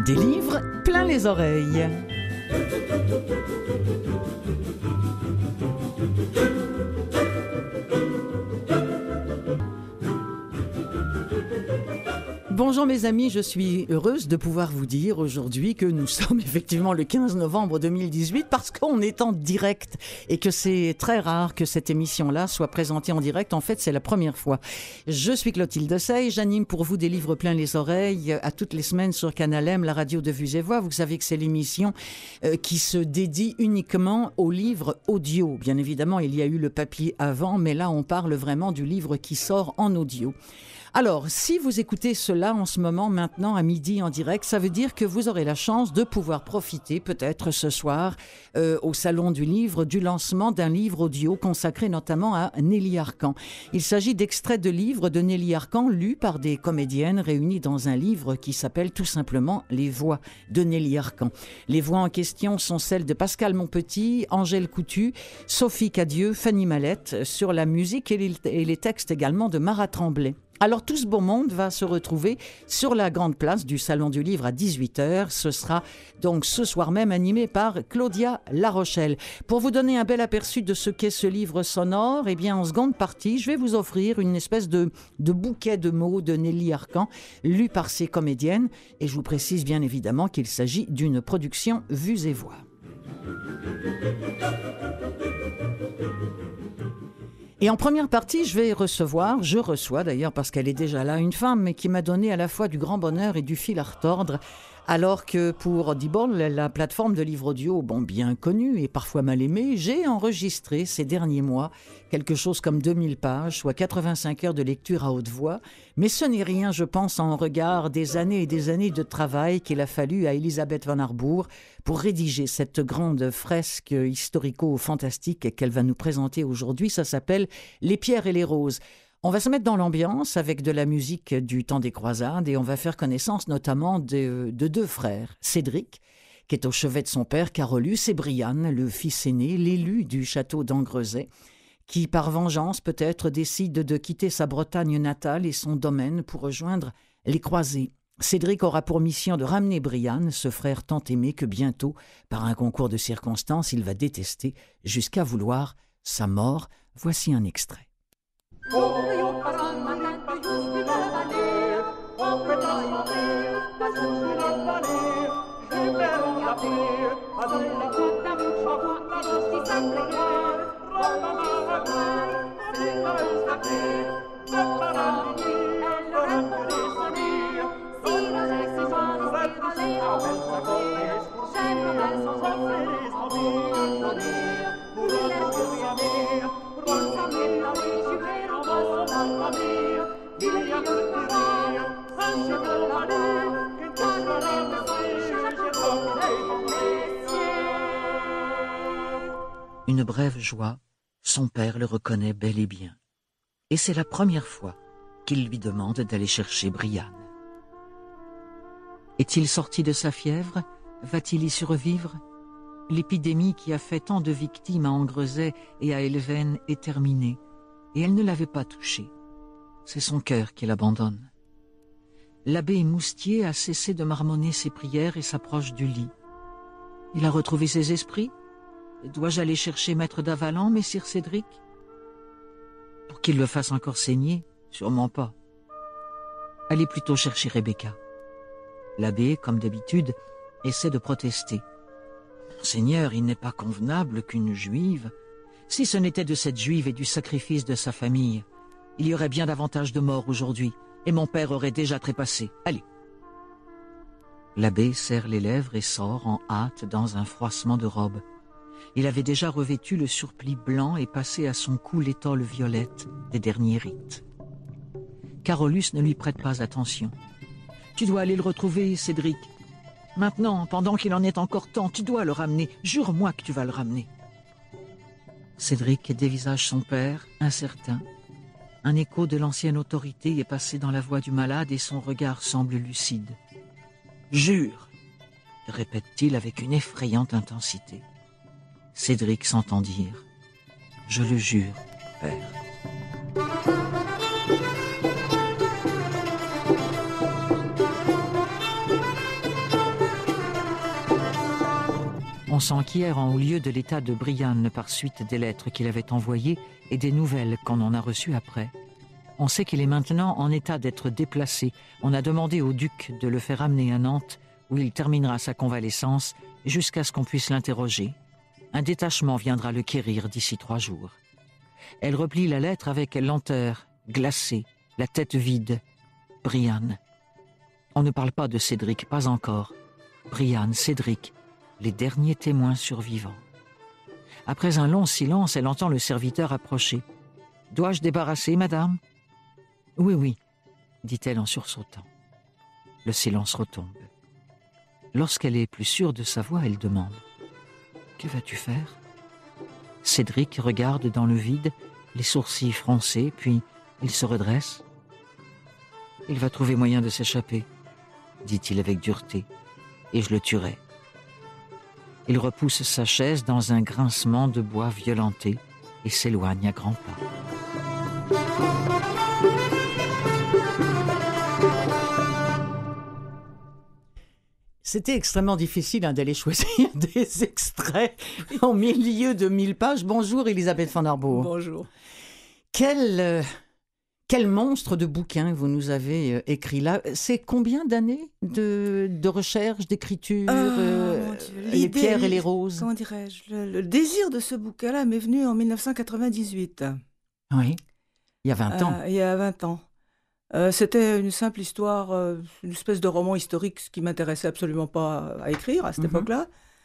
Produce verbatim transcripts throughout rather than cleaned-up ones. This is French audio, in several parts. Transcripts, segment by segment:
Des livres plein les oreilles. Bonjour mes amis, je suis heureuse de pouvoir vous dire aujourd'hui que nous sommes effectivement le quinze novembre deux mille dix-huit parce qu'on est en direct et que c'est très rare que cette émission-là soit présentée en direct. En fait, c'est la première fois. Je suis Clotilde Sey, j'anime pour vous des livres plein les oreilles à toutes les semaines sur Canal M, la radio de Vues et Voix. Vous savez que c'est l'émission euh, qui se dédie uniquement aux livres audio. Bien évidemment, il y a eu le papier avant, mais là, on parle vraiment du livre qui sort en audio. Alors, si vous écoutez cela en ce moment, maintenant, à midi en direct, ça veut dire que vous aurez la chance de pouvoir profiter, peut-être ce soir, euh, au Salon du Livre, du lancement d'un livre audio consacré notamment à Nelly Arcan. Il s'agit d'extraits de livres de Nelly Arcan lus par des comédiennes réunies dans un livre qui s'appelle tout simplement « Les voix de Nelly Arcan ». Les voix en question sont celles de Pascal Monpetit, Angèle Coutu, Sophie Cadieux, Fanny Mallette, sur la musique et les, et les textes également de Marat Tremblay. Alors tout ce beau monde va se retrouver sur la grande place du Salon du Livre à dix-huit heures. Ce sera donc ce soir même animé par Claudia Larochelle. Pour vous donner un bel aperçu de ce qu'est ce livre sonore, eh bien en seconde partie, je vais vous offrir une espèce de, de bouquet de mots de Nelly Arcan, lu par ses comédiennes. Et je vous précise bien évidemment qu'il s'agit d'une production Vues et Voix. Et en première partie, je vais recevoir, je reçois d'ailleurs parce qu'elle est déjà là, une femme mais qui m'a donné à la fois du grand bonheur et du fil à retordre, alors que pour Audible, la plateforme de livres audio, bon, bien connue et parfois mal aimée, j'ai enregistré ces derniers mois quelque chose comme deux mille pages, soit quatre-vingt-cinq heures de lecture à haute voix. Mais ce n'est rien, je pense, en regard des années et des années de travail qu'il a fallu à Elisabeth van Arbour pour rédiger cette grande fresque historico-fantastique qu'elle va nous présenter aujourd'hui. Ça s'appelle « Les pierres et les roses ». On va se mettre dans l'ambiance avec de la musique du temps des croisades et on va faire connaissance notamment de, de deux frères, Cédric, qui est au chevet de son père Carolus, et Brian, le fils aîné, l'élu du château d'Angrezay, qui par vengeance peut-être décide de quitter sa Bretagne natale et son domaine pour rejoindre les croisés. Cédric aura pour mission de ramener Brian, ce frère tant aimé que bientôt, par un concours de circonstances, il va détester jusqu'à vouloir sa mort. Voici un extrait. Une brève joie, son père le reconnaît bel et bien. Et c'est la première fois qu'il lui demande d'aller chercher Brian. Est-il sorti de sa fièvre? Va-t-il y survivre? L'épidémie qui a fait tant de victimes à Angrezay et à Elven est terminée, et elle ne l'avait pas touché. C'est son cœur qui l'abandonne. L'abbé Moustier a cessé de marmonner ses prières et s'approche du lit. Il a retrouvé ses esprits? Dois-je aller chercher maître d'Avalan, messire Cédric? Pour qu'il le fasse encore saigner? Sûrement pas. Allez plutôt chercher Rebecca. L'abbé, comme d'habitude, essaie de protester. Seigneur, il n'est pas convenable qu'une juive... Si ce n'était de cette juive et du sacrifice de sa famille, il y aurait bien davantage de morts aujourd'hui, et mon père aurait déjà trépassé. Allez. L'abbé serre les lèvres et sort en hâte dans un froissement de robe. Il avait déjà revêtu le surplis blanc et passé à son cou l'étole violette des derniers rites. Carolus ne lui prête pas attention. « Tu dois aller le retrouver, Cédric. Maintenant, pendant qu'il en est encore temps, tu dois le ramener. Jure-moi que tu vas le ramener. » Cédric dévisage son père, incertain. Un écho de l'ancienne autorité est passé dans la voix du malade et son regard semble lucide. « Jure !» répète-t-il avec une effrayante intensité. Cédric s'entend dire « Je le jure, père. » On s'enquiert en haut lieu de l'état de Brianne par suite des lettres qu'il avait envoyées et des nouvelles qu'on en a reçues après. On sait qu'il est maintenant en état d'être déplacé. On a demandé au duc de le faire amener à Nantes, où il terminera sa convalescence jusqu'à ce qu'on puisse l'interroger. Un détachement viendra le quérir d'ici trois jours. Elle replie la lettre avec lenteur, glacée, la tête vide. Brianne. On ne parle pas de Cédric, pas encore. Brianne, Cédric, les derniers témoins survivants. Après un long silence, elle entend le serviteur approcher. « Dois-je débarrasser, madame ?»« Oui, oui, » dit-elle en sursautant. Le silence retombe. Lorsqu'elle est plus sûre de sa voix, elle demande « Que vas-tu faire ?» Cédric regarde dans le vide, les sourcils froncés, puis il se redresse. « Il va trouver moyen de s'échapper, » dit-il avec dureté, « et je le tuerai. » Il repousse sa chaise dans un grincement de bois violenté et s'éloigne à grands pas. C'était extrêmement difficile hein, d'aller choisir des extraits en milieu de mille pages. Bonjour Elisabeth van Arbour. Bonjour. Quel, euh, quel monstre de bouquin vous nous avez euh, écrit là. C'est combien d'années de, de recherche, d'écriture, euh, euh, les pierres et les roses? Comment dirais-je, le, le désir de ce bouquin-là m'est venu en mille neuf cent quatre-vingt-dix-huit. Oui, il y a vingt ans. Euh, il y a vingt ans. Euh, c'était une simple histoire, euh, une espèce de roman historique, ce qui m'intéressait absolument pas à écrire à cette mm-hmm. époque-là.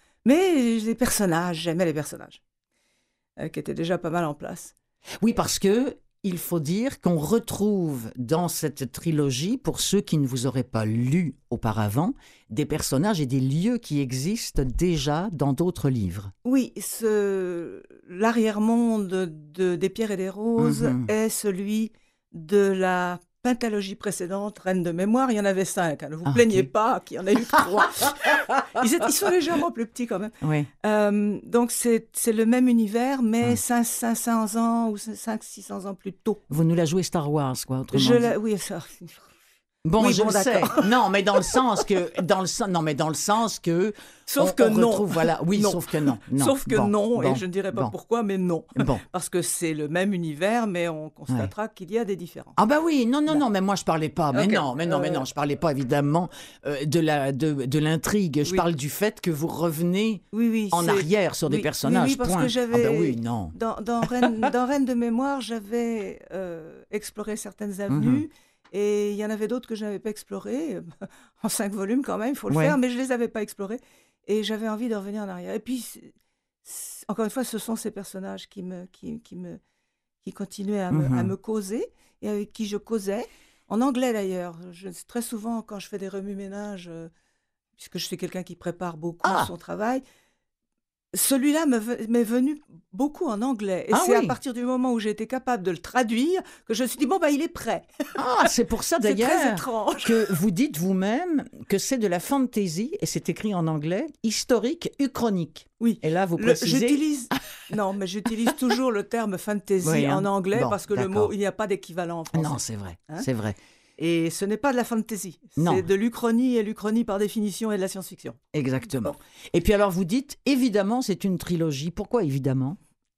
Mais les personnages, j'aimais les personnages, euh, qui étaient déjà pas mal en place. Oui, parce que il faut dire qu'on retrouve dans cette trilogie, pour ceux qui ne vous auraient pas lu auparavant, des personnages et des lieux qui existent déjà dans d'autres livres. Oui, ce... l'arrière-monde de, des Pierres et des Roses mm-hmm. est celui de la pentalogie précédente, Reine de mémoire. Il y en avait cinq, hein, ne vous ah, plaignez okay. pas qu'il y en ait eu trois. ils, ils sont légèrement plus petits quand même. Oui. Euh, donc c'est, c'est le même univers, mais hum. cinq cents ans ou cinq cents six cents ans plus tôt. Vous nous la jouez Star Wars, quoi, autrement Je dit. la... Oui, ça... Bon, oui, je bon, le sais. Non, mais dans le sens que, dans le sens, non, mais dans le sens que, sauf on, que on non. Retrouve, voilà, oui, non. sauf que non. non. Sauf que bon, non, bon, et je ne dirais pas bon. pourquoi, mais non. Bon. Parce que c'est le même univers, mais on constatera ouais. qu'il y a des différences. Ah bah oui, non, non, non, non mais moi je parlais pas, mais okay. non, mais non, mais non, je parlais pas évidemment euh, de la, de, de l'intrigue. Je oui. parle du fait que vous revenez oui, oui, en c'est... arrière sur oui, des personnages. Oui, oui parce point. que j'avais, ah bah oui, non. Dans, dans, Reine, dans Reine de mémoire, j'avais euh, exploré certaines avenues. Mm-hmm. Et il y en avait d'autres que je n'avais pas explorées, en cinq volumes quand même, il faut le ouais. faire, mais je ne les avais pas explorées. Et j'avais envie de revenir en arrière. Et puis, c'est, c'est, encore une fois, ce sont ces personnages qui, me, qui, qui, me, qui continuaient à me, mm-hmm. à me causer, et avec qui je causais, en anglais d'ailleurs. Je, très souvent, quand je fais des remue-ménages, euh, puisque je suis quelqu'un qui prépare beaucoup ah. son travail, celui-là me, m'est venu beaucoup en anglais. Et ah c'est oui. à partir du moment où j'ai été capable de le traduire que je me suis dit, bon, bah, il est prêt. Ah, c'est pour ça d'ailleurs c'est très étrange. Que vous dites vous-même que c'est de la fantasy, et c'est écrit en anglais, historique, uchronique. Oui. Et là, vous le, précisez... J'utilise... non, mais j'utilise toujours le terme fantasy oui, hein. en anglais bon, parce que d'accord. le mot, il n'y a pas d'équivalent en français. Non, c'est vrai, hein c'est vrai. Et ce n'est pas de la fantasy, non. c'est de l'uchronie, et l'uchronie par définition est de la science-fiction. Exactement. Bon. Et puis alors vous dites, évidemment, c'est une trilogie. Pourquoi évidemment ?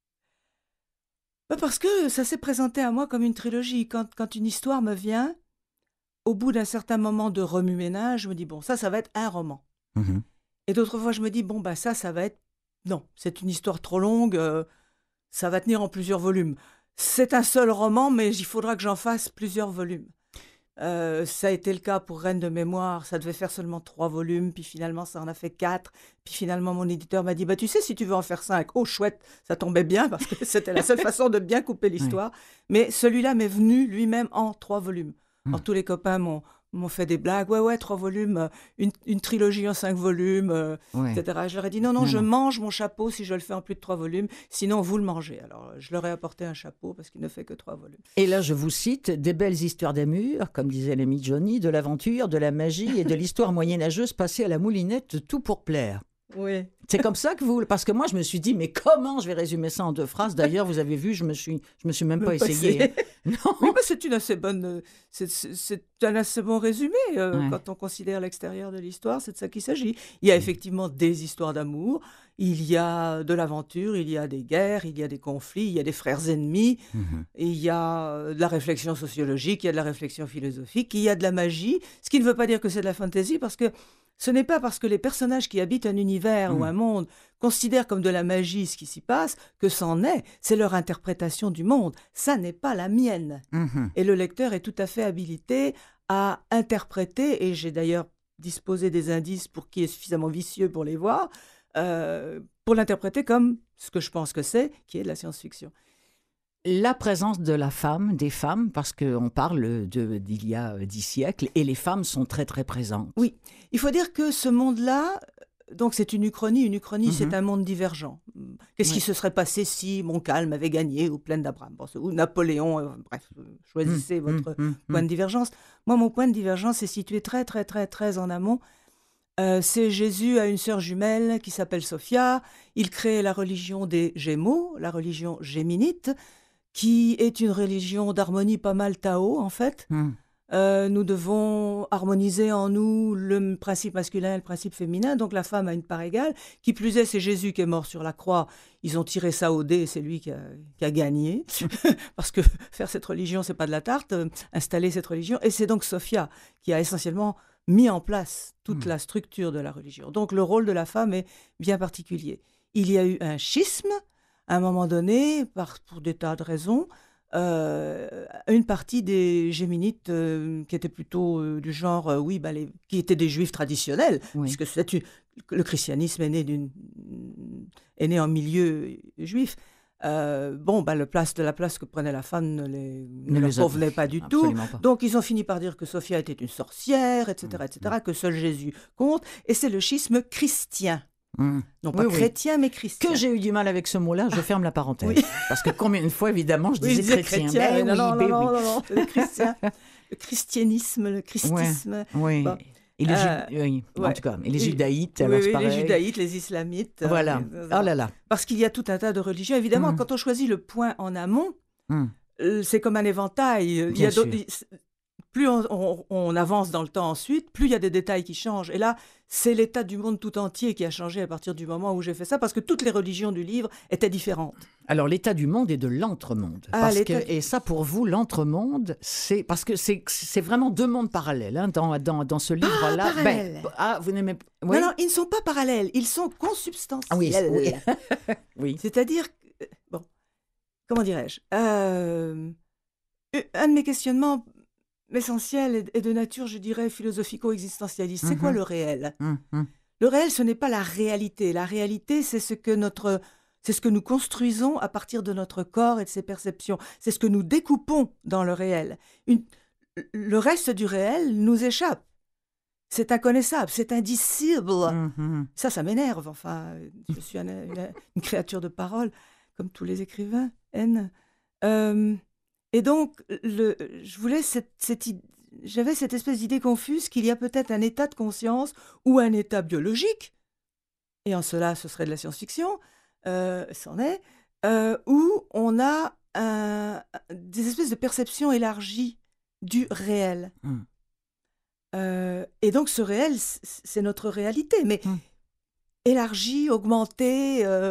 Bah parce que ça s'est présenté à moi comme une trilogie. Quand, quand une histoire me vient, au bout d'un certain moment de remue-ménage, je me dis, bon, ça, ça va être un roman. Mm-hmm. Et d'autres fois, je me dis, bon, bah ça, ça va être... Non, c'est une histoire trop longue, euh, ça va tenir en plusieurs volumes. C'est un seul roman, mais il faudra que j'en fasse plusieurs volumes. Euh, ça a été le cas pour Reine de mémoire, ça devait faire seulement trois volumes, puis finalement ça en a fait quatre, puis finalement mon éditeur m'a dit, bah tu sais, si tu veux en faire cinq, oh chouette, ça tombait bien, parce que c'était la seule façon de bien couper l'histoire, oui. mais celui-là m'est venu lui-même en trois volumes. Mmh. Alors tous les copains m'ont, m'ont fait des blagues, ouais ouais, trois volumes, une, une trilogie en cinq volumes, euh, oui. et cetera. Je leur ai dit, non, non, non je non. mange mon chapeau si je le fais en plus de trois volumes, sinon vous le mangez. Alors je leur ai apporté un chapeau, parce qu'il ne fait que trois volumes. Et là, je vous cite, des belles histoires d'amour, comme disait l'ami Johnny, de l'aventure, de la magie et de l'histoire moyenâgeuse passée à la moulinette, tout pour plaire. Oui. C'est comme ça que vous... Parce que moi, je me suis dit, mais comment je vais résumer ça en deux phrases ? D'ailleurs, vous avez vu, je me suis, je me suis même pas essayée. non. Oui, bah, c'est une assez bonne... C'est, c'est, c'est un assez bon résumé. Euh, Ouais. Quand on considère l'extérieur de l'histoire, c'est de ça qu'il s'agit. Il y a effectivement des histoires d'amour, il y a de l'aventure, il y a des guerres, il y a des conflits, il y a des frères ennemis, Mhm. il y a euh, de la réflexion sociologique, il y a de la réflexion philosophique, il y a de la magie, ce qui ne veut pas dire que c'est de la fantaisie, parce que ce n'est pas parce que les personnages qui habitent un univers Mm. ou un monde considèrent comme de la magie ce qui s'y passe que c'en est. C'est leur interprétation du monde. Ça n'est pas la mienne. Mhm. Et le lecteur est tout à fait habilité à interpréter, et j'ai d'ailleurs disposé des indices pour qui est suffisamment vicieux pour les voir, euh, pour l'interpréter comme ce que je pense que c'est, qui est de la science-fiction. La présence de la femme, des femmes, parce qu'on parle de, d'il y a euh, dix siècles, et les femmes sont très très présentes. Oui, il faut dire que ce monde-là, donc c'est une uchronie, une uchronie Mhm. c'est un monde divergent. Qu'est-ce qui Ouais. se serait passé si Montcalm avait gagné ou Plaine d'Abraham, bon, ou Napoléon, euh, bref, euh, choisissez Mm, votre mm, mm, point mm. de divergence. Moi, mon point de divergence est situé très très très très en amont. Euh, c'est Jésus a une sœur jumelle qui s'appelle Sophia. Il crée la religion des Gémeaux, la religion géminite, qui est une religion d'harmonie pas mal Tao, en fait. Mm. Euh, nous devons harmoniser en nous le principe masculin et le principe féminin, donc la femme a une part égale. Qui plus est, c'est Jésus qui est mort sur la croix. Ils ont tiré ça au dé, c'est lui qui a, qui a gagné. Parce que faire cette religion, c'est pas de la tarte, euh, installer cette religion. Et c'est donc Sophia qui a essentiellement mis en place toute Mm. la structure de la religion. Donc le rôle de la femme est bien particulier. Il y a eu un schisme, à un moment donné, par, pour des tas de raisons. Euh, une partie des Géminites euh, qui étaient plutôt euh, du genre, euh, oui, bah, les, qui étaient des juifs traditionnels, Oui. puisque c'est une- le christianisme est né, d'une, est né en milieu juif. Euh, bon, bah, le place de la place que prenait la femme ne, les, ne Ne leur les a- convenait pas du tout. Absolument pas. Donc, ils ont fini par dire que Sophia était une sorcière, et cetera, et cetera, que seul Jésus compte. Et c'est le schisme chrétien. Mm. Non pas Oui, oui. chrétien, mais chrétien. Que j'ai eu du mal avec ce mot-là, je ferme la parenthèse. Oui. Parce que combien de fois, évidemment, je Oui, je disais disais chrétien. chrétien. Ben mais non, oui, non, ben non, oui. non, non, c'est le chrétien. Le christianisme, le christisme. Oui. Bon. Et les Euh, Ju- oui, en ouais. tout cas, et les Et- judaïtes, Oui, alors oui, c'est les pareil. judaïtes, les islamites. euh, Voilà. euh, Oh là là. Parce qu'il y a tout un tas de religions. Évidemment, Mm. quand on choisit le point en amont, Mm. euh, c'est comme un éventail. Il y Bien a d'autres- sûr. il- plus on, on- on avance dans le temps ensuite, plus il y a des détails qui changent. Et là, c'est l'état du monde tout entier qui a changé à partir du moment où j'ai fait ça, parce que toutes les religions du livre étaient différentes. Alors, l'état du monde et de l'entremonde. Ah, Parce l'état que, du- et ça, pour vous, l'entremonde, c'est parce que c'est, c'est vraiment deux mondes parallèles hein, dans, dans, dans ce livre-là. parallèles. ah, vous n'aimez pas oui? Non, non, ils ne sont pas parallèles, ils sont consubstantiels. Ah oui, oui. Oui. C'est-à-dire, que- bon, comment dirais-je euh, Un de mes questionnements essentiels est est de nature, je dirais, philosophico-existentialiste. C'est quoi Mhm. le réel? Hum, hum. Le réel, ce n'est pas la réalité. La réalité, c'est ce que notre, c'est ce que nous construisons à partir de notre corps et de ses perceptions. C'est ce que nous découpons dans le réel. Une- le reste du réel nous échappe. C'est inconnaissable, c'est indicible. Hum, hum. Ça, ça m'énerve. Enfin, je suis un- une, une créature de parole, comme tous les écrivains. N. Euh, et donc, le, je voulais cette, cette id- j'avais cette espèce d'idée confuse qu'il y a peut-être un état de conscience ou un état biologique, et en cela, ce serait de la science-fiction, euh, c'en est, euh, où on a un- des espèces de perceptions élargies du réel. Mm. Euh, et donc, ce réel, c- c'est notre réalité, mais Mm. élargie, augmentée, euh,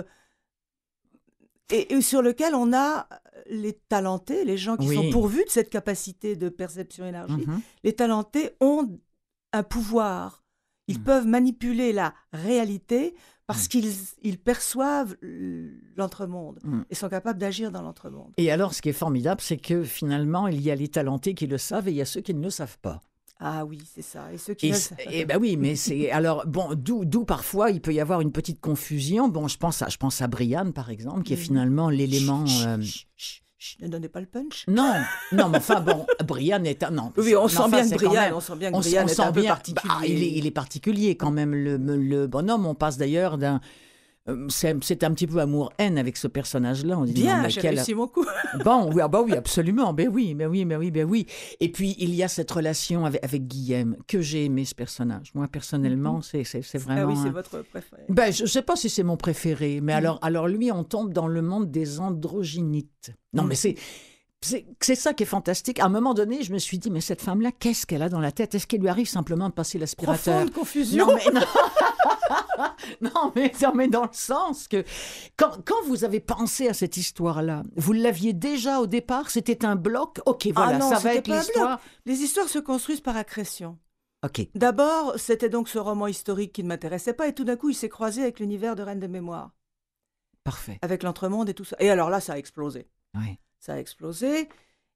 et, et sur lequel on a les talentés, les gens qui Oui. sont pourvus de cette capacité de perception élargie. Mhm. Les talentés ont un pouvoir. Ils Mm. peuvent manipuler la réalité parce Mm. qu'ils ils perçoivent l'entremonde Mm. et sont capables d'agir dans l'entremonde. Et alors, ce qui est formidable, c'est que finalement, il y a les talentés qui le savent et il y a ceux qui ne le savent pas. Ah oui, c'est ça. Et ceux qui Et, le- c- et ben oui, mais c'est alors bon, d'où d'où parfois il peut y avoir une petite confusion. Bon, je pense à je pense à Brian par exemple, qui est Mhm. finalement l'élément. Chut, euh, chut, chut, chut, ne donnez pas le punch. Non, non, mais enfin bon, Brian est un non. Oui, on mais sent enfin, bien c'est que quand Brian, même- on sent bien que on, Brian on est sent un peu bien, particulier. bah, il, est, il est particulier quand même, le, le bonhomme. On passe d'ailleurs d'un. euh, C'est c'est un petit peu amour-haine avec ce personnage-là. On dit, non, Bien, mais j'ai quel- réussi mon coup. Bon, oui, ah bah oui, absolument. Ben oui, ben oui, ben oui, ben oui. Et puis, il y a cette relation avec, avec Guillaume, que j'ai aimé ce personnage. Moi, personnellement, c'est c'est- c'est vraiment... Ah oui, c'est un- votre préféré. Ben, je ne sais pas si c'est mon préféré, mais Mm. alors, alors lui, on tombe dans le monde des androgynites. Non, Mm. mais c'est... C'est, c'est ça qui est fantastique. À un moment donné, je me suis dit, mais cette femme-là, qu'est-ce qu'elle a dans la tête? Est-ce qu'il lui arrive simplement de passer l'aspirateur? Profonde confusion. Non, mais non. non, mais, non, mais dans le sens que quand, quand vous avez pensé à cette histoire-là, vous l'aviez déjà au départ? C'était un bloc? Ok, voilà, ah non, ça va c'était être pas un l'histoire. bloc. Les histoires se construisent par accrétion. Ok, D'abord, c'était donc ce roman historique qui ne m'intéressait pas, et tout d'un coup, il s'est croisé avec l'univers de Reine des Mémoires, parfait. avec l'Entremonde et tout ça. Et alors là, ça a explosé. Ouais. Ça a explosé.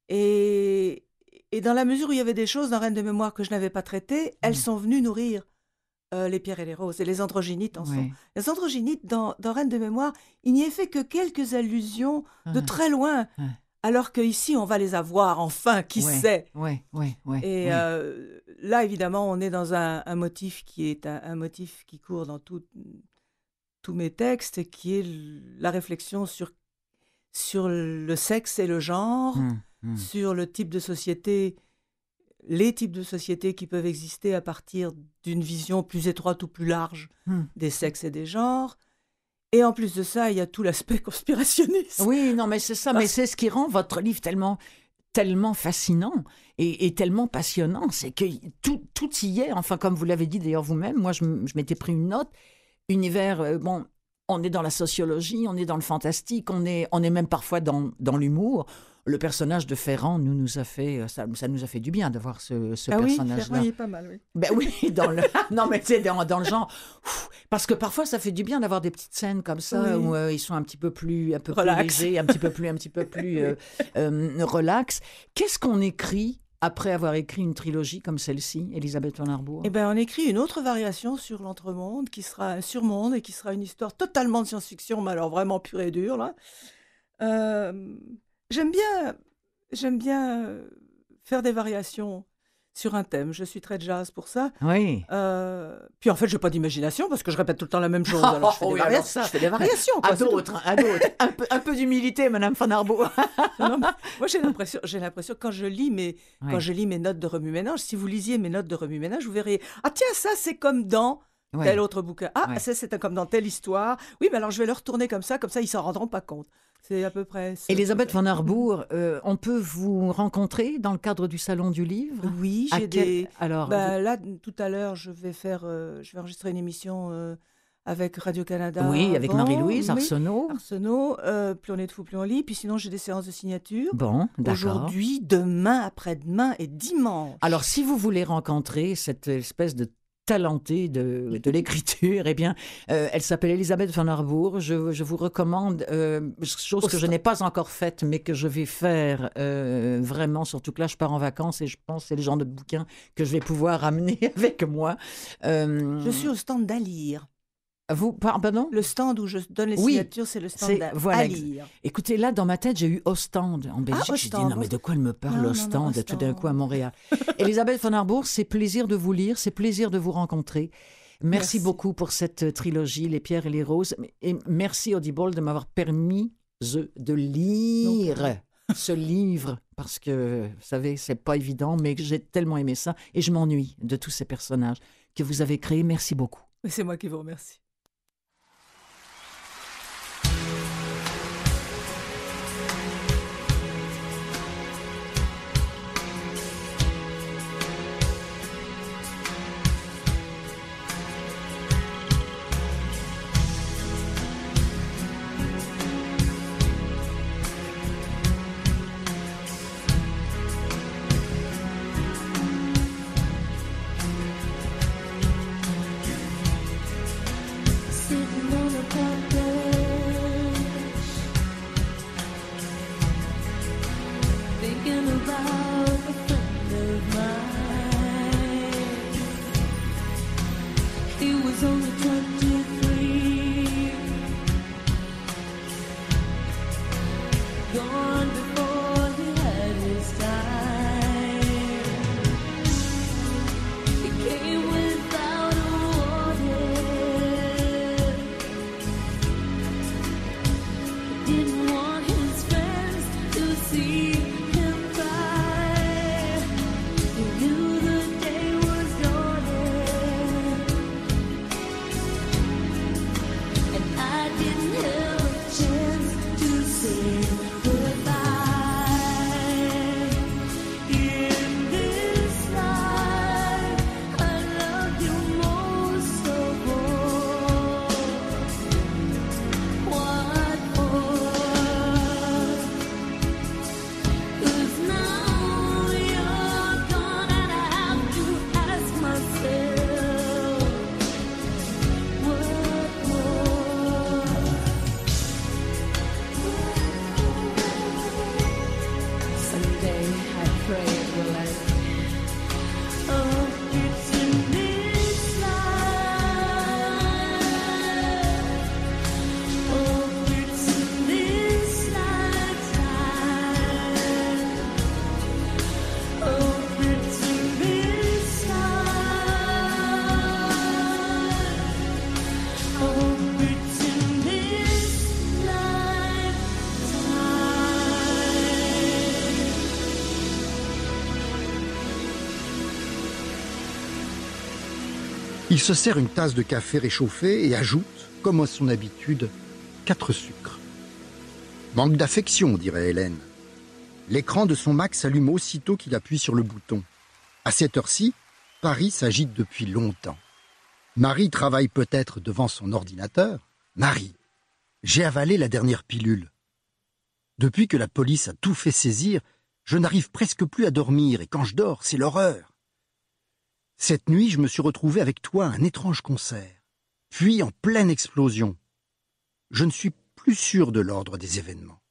Et, et dans la mesure où il y avait des choses dans Reine des Mémoires que je n'avais pas traitées, elles Mm. sont venues nourrir euh, les pierres et les roses. Et les androgynites en sont. Ouais. Les androgynites, dans, dans Reine des Mémoires, il n'y est fait que quelques allusions de Ah. très loin. Ah. Alors qu'ici, on va les avoir, enfin, qui Ouais. sait? Ouais, ouais, ouais. Et ouais. euh, là, évidemment, on est dans un, un motif qui est un, un motif qui court dans tout- tous mes textes, qui est l- la réflexion sur, sur le sexe et le genre, Mm, mm. sur le type de société, les types de sociétés qui peuvent exister à partir d'une vision plus étroite ou plus large Mm. des sexes et des genres. Et en plus de ça, il y a tout l'aspect conspirationniste. Oui, non, mais c'est ça. Mais c'est ce qui rend votre livre tellement, tellement fascinant et, et tellement passionnant. C'est que tout, tout y est. Enfin, comme vous l'avez dit d'ailleurs vous-même, moi, je, m- je m'étais pris une note. Univers, euh, bon, on est dans la sociologie, on est dans le fantastique, on est, on est même parfois dans, dans l'humour. Le personnage de Ferrand nous, nous a fait, ça, ça nous a fait du bien de voir ce, ce Ah oui, personnage-là. Ferrand, il est pas mal, oui. Ben oui, dans le non mais tu sais dans, dans le genre ouf, parce que parfois ça fait du bien d'avoir des petites scènes comme ça Oui. où euh, ils sont un petit peu plus un peu Relax. plus légers, un petit peu plus un petit peu plus euh, euh, relax. Qu'est-ce qu'on écrit après avoir écrit une trilogie comme celle-ci, Elisabeth von Harbour? Eh ben, on écrit une autre variation sur l'entremonde, qui sera un surmonde et qui sera une histoire totalement de science-fiction, mais alors vraiment pure et dure, là. Euh, j'aime bien, j'aime bien euh, faire des variations sur un thème. Je suis très jazz pour ça. Oui. Euh, puis en fait, je n'ai pas d'imagination parce que je répète tout le temps la même chose. Alors je fais, Oh, des, oui, varia- alors ça. je fais des variations. quoi, À c'est tout. d'autres, à d'autres. Un peu, un peu d'humilité, Madame von Harbour. Non, mais moi, j'ai l'impression, j'ai l'impression quand je lis mes, Ouais. quand je lis mes notes de remue-ménage, si vous lisiez mes notes de remue-ménage, vous verriez. Ah tiens, ça c'est comme dans Ouais. tel autre bouquin. Ah, Ouais. ça c'est comme dans telle histoire. Oui, mais alors je vais le retourner comme ça, comme ça ils s'en rendront pas compte. C'est à peu près. ça. Elisabeth von Harbour, euh, on peut vous rencontrer dans le cadre du Salon du Livre? Oui, À j'ai quel- des. Alors, Bah, là, tout à l'heure, je vais faire, euh, je vais enregistrer une émission euh, avec Radio-Canada. oui, avec avant. Marie-Louise Oui, Arsenault. Arsenault, euh, plus on est de fou, plus on lit. Puis sinon, j'ai des séances de signature. Bon, d'accord. Aujourd'hui, demain, après-demain et dimanche. Alors, si vous voulez rencontrer cette espèce de talentée de, de l'écriture, eh bien, euh, elle s'appelle Elisabeth von Harbour. Je, je vous recommande, euh, chose que je n'ai pas encore faite, mais que je vais faire euh, vraiment, surtout que là, je pars en vacances et je pense que c'est le genre de bouquin que je vais pouvoir amener avec moi. Euh, Je suis au stand d'Alire. Vous, par- pardon? Le stand où je donne les Oui, signatures, c'est le stand c'est- d'Alire. voilà, Écoutez, là, dans ma tête, j'ai eu Ostende en Belgique. J'ai dit, Ostende. non, mais de quoi elle me parle, Non, non, non, Ostende, tout d'un Ostende. coup à Montréal. Elisabeth von Harbour, c'est plaisir de vous lire, c'est plaisir de vous rencontrer. Merci, Merci. beaucoup pour cette trilogie, Les Pierres et les Roses. Et merci, Audible, de m'avoir permis de lire ce livre, parce que, vous savez, c'est pas évident, mais j'ai tellement aimé ça. Et je m'ennuie de tous ces personnages que vous avez créés. Merci beaucoup. Mais c'est moi qui vous remercie. Sitting on a park bench, thinking about a friend of mine. He was only twenty-three, gone before he had his time. He came without a warning. Didn't want his friends to see him cry. He knew the day was dawning. Il se sert une tasse de café réchauffé et ajoute, comme à son habitude, quatre sucres. Manque d'affection, dirait Hélène. L'écran de son Mac s'allume aussitôt qu'il appuie sur le bouton. À cette heure-ci, Paris s'agite depuis longtemps. Marie travaille peut-être devant son ordinateur. Marie, j'ai avalé la dernière pilule. Depuis que la police a tout fait saisir, je n'arrive presque plus à dormir et quand je dors, c'est l'horreur. Cette nuit, je me suis retrouvé avec toi à un étrange concert, puis en pleine explosion. Je ne suis plus sûr de l'ordre des événements.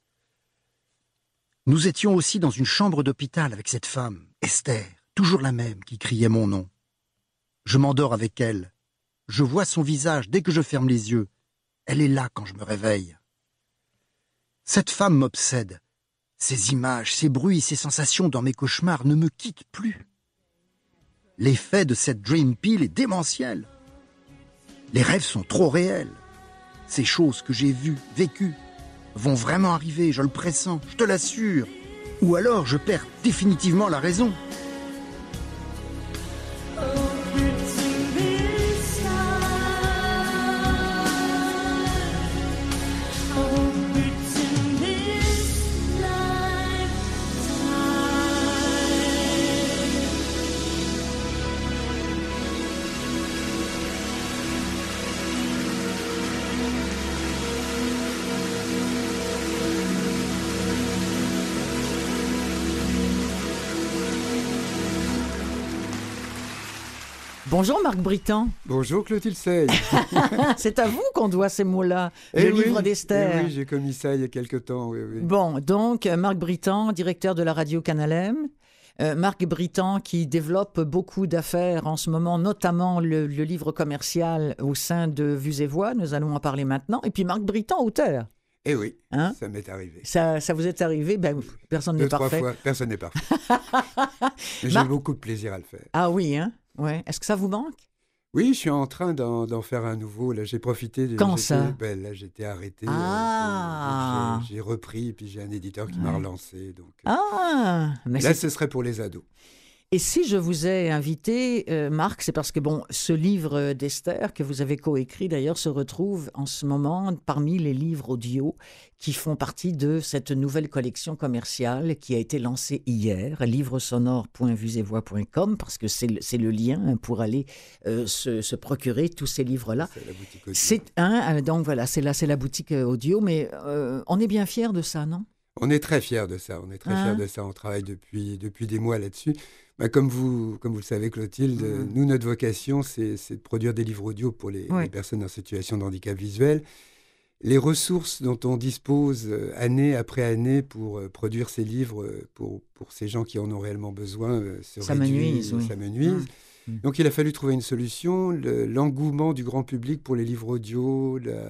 Nous étions aussi dans une chambre d'hôpital avec cette femme, Esther, toujours la même, qui criait mon nom. Je m'endors avec elle. Je vois son visage dès que je ferme les yeux. Elle est là quand je me réveille. Cette femme m'obsède. Ces images, ces bruits, ces sensations dans mes cauchemars ne me quittent plus. L'effet de cette dream pill est démentiel. Les rêves sont trop réels. Ces choses que j'ai vues, vécues, vont vraiment arriver, je le pressens, je te l'assure. Ou alors je perds définitivement la raison. Bonjour Marc Britan. Bonjour Clotilde Sey. C'est à vous qu'on doit ces mots-là, Eh le oui, livre d'Esther. eh oui, j'ai commis ça il y a quelque temps. Oui, oui. Bon, donc Marc Britan, directeur de la radio Canal M. Euh, Marc Britan qui développe beaucoup d'affaires en ce moment, notamment le, le livre commercial au sein de Vues et Voix. Nous allons en parler maintenant. Et puis Marc Britan, auteur. Eh oui, Hein ça m'est arrivé. Ça, ça vous est arrivé? Ben, personne Deux, n'est trois parfait. fois, personne n'est parfait. Mais j'ai Marc- beaucoup de plaisir à le faire. Ah oui, hein? Ouais. Est-ce que ça vous manque? Oui, je suis en train d'en, d'en faire un nouveau. Là, j'ai profité. De, Quand j'étais- ça ben, Là, j'étais arrêté. Ah. euh, donc j'ai, j'ai repris, puis j'ai un éditeur qui m'a Ouais. relancé. Donc, Ah! Mais là, c'est- ce serait pour les ados. Et si je vous ai invité, euh, Marc, c'est parce que bon, ce livre d'Esther, que vous avez coécrit d'ailleurs, se retrouve en ce moment parmi les livres audio qui font partie de cette nouvelle collection commerciale qui a été lancée hier, livresonore point vues et voix point com, parce que c'est le, c'est le lien pour aller euh, se, se procurer tous ces livres-là. C'est la boutique audio. C'est un, euh, donc voilà, c'est là, c'est la boutique euh, audio, mais euh, on est bien fiers de ça, non? On est très fiers de ça. On est très Hein? fiers de ça. On travaille depuis, depuis des mois là-dessus. Bah, comme, vous, comme vous le savez, Clotilde, euh, Mm. nous, notre vocation, c'est, c'est de produire des livres audio pour les, Ouais. les personnes en situation de handicap visuel. Les ressources dont on dispose euh, année après année pour euh, produire ces livres, euh, pour, pour ces gens qui en ont réellement besoin, euh, se Ça me réduisent, nuise, oui. ça me nuise. Mm. Mm. Donc, il a fallu trouver une solution. Le- l'engouement du grand public pour les livres audio, la,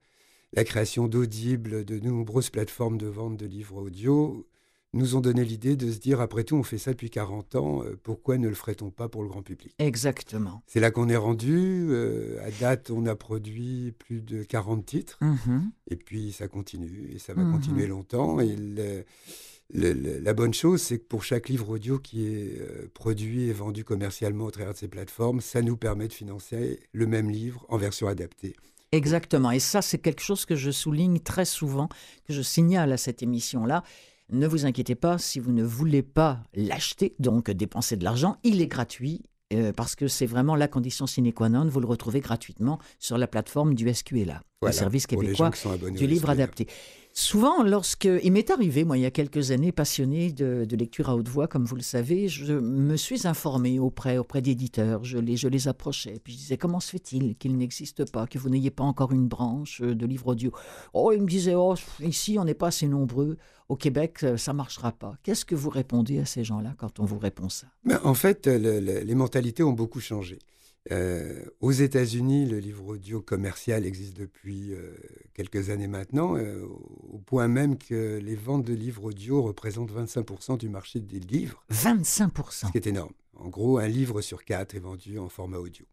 la création d'Audible, de nombreuses plateformes de vente de livres audio, nous ont donné l'idée de se dire, après tout, on fait ça depuis quarante ans, euh, pourquoi ne le ferait-on pas pour le grand public? Exactement. C'est là qu'on est rendu. euh, à date, on a produit plus de quarante titres, Mhm. et puis ça continue, et ça va Mhm. continuer longtemps. Et le- le- le- la bonne chose, c'est que pour chaque livre audio qui est euh, produit et vendu commercialement au travers de ces plateformes, ça nous permet de financer le même livre en version adaptée. Exactement. Et ça, c'est quelque chose que je souligne très souvent, que je signale à cette émission-là. Ne vous inquiétez pas, si vous ne voulez pas l'acheter, donc dépenser de l'argent, il est gratuit euh, parce que c'est vraiment la condition sine qua non. Vous le retrouvez gratuitement sur la plateforme du S Q L A, Voilà, le service pour les québécois gens qui sont abonnés du au livre S Q L A. adapté. Souvent, lorsque... Il m'est arrivé, moi, il y a quelques années, passionné de, de lecture à haute voix, comme vous le savez, je me suis informé auprès, auprès d'éditeurs, je les, je les approchais, puis je disais, comment se fait-il qu'il n'existe pas, que vous n'ayez pas encore une branche de livres audio? Oh, ils me disaient, oh, ici, on n'est pas assez nombreux, au Québec, ça ne marchera pas. Qu'est-ce que vous répondez à ces gens-là quand on vous répond ça? Ben, en fait, le- le- les mentalités ont beaucoup changé. Euh, aux États-Unis, le livre audio commercial existe depuis euh, quelques années maintenant, euh, au point même que les ventes de livres audio représentent vingt-cinq pour cent du marché des livres, vingt-cinq pour cent. ce qui est énorme. En gros, un livre sur quatre est vendu en format audio.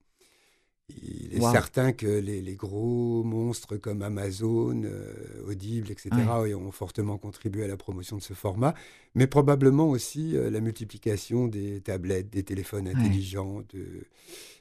Il est Wow. certain que les, les gros monstres comme Amazon, euh, Audible, et cetera ont fortement contribué à la promotion de ce format, mais probablement aussi euh, la multiplication des tablettes, des téléphones intelligents, de,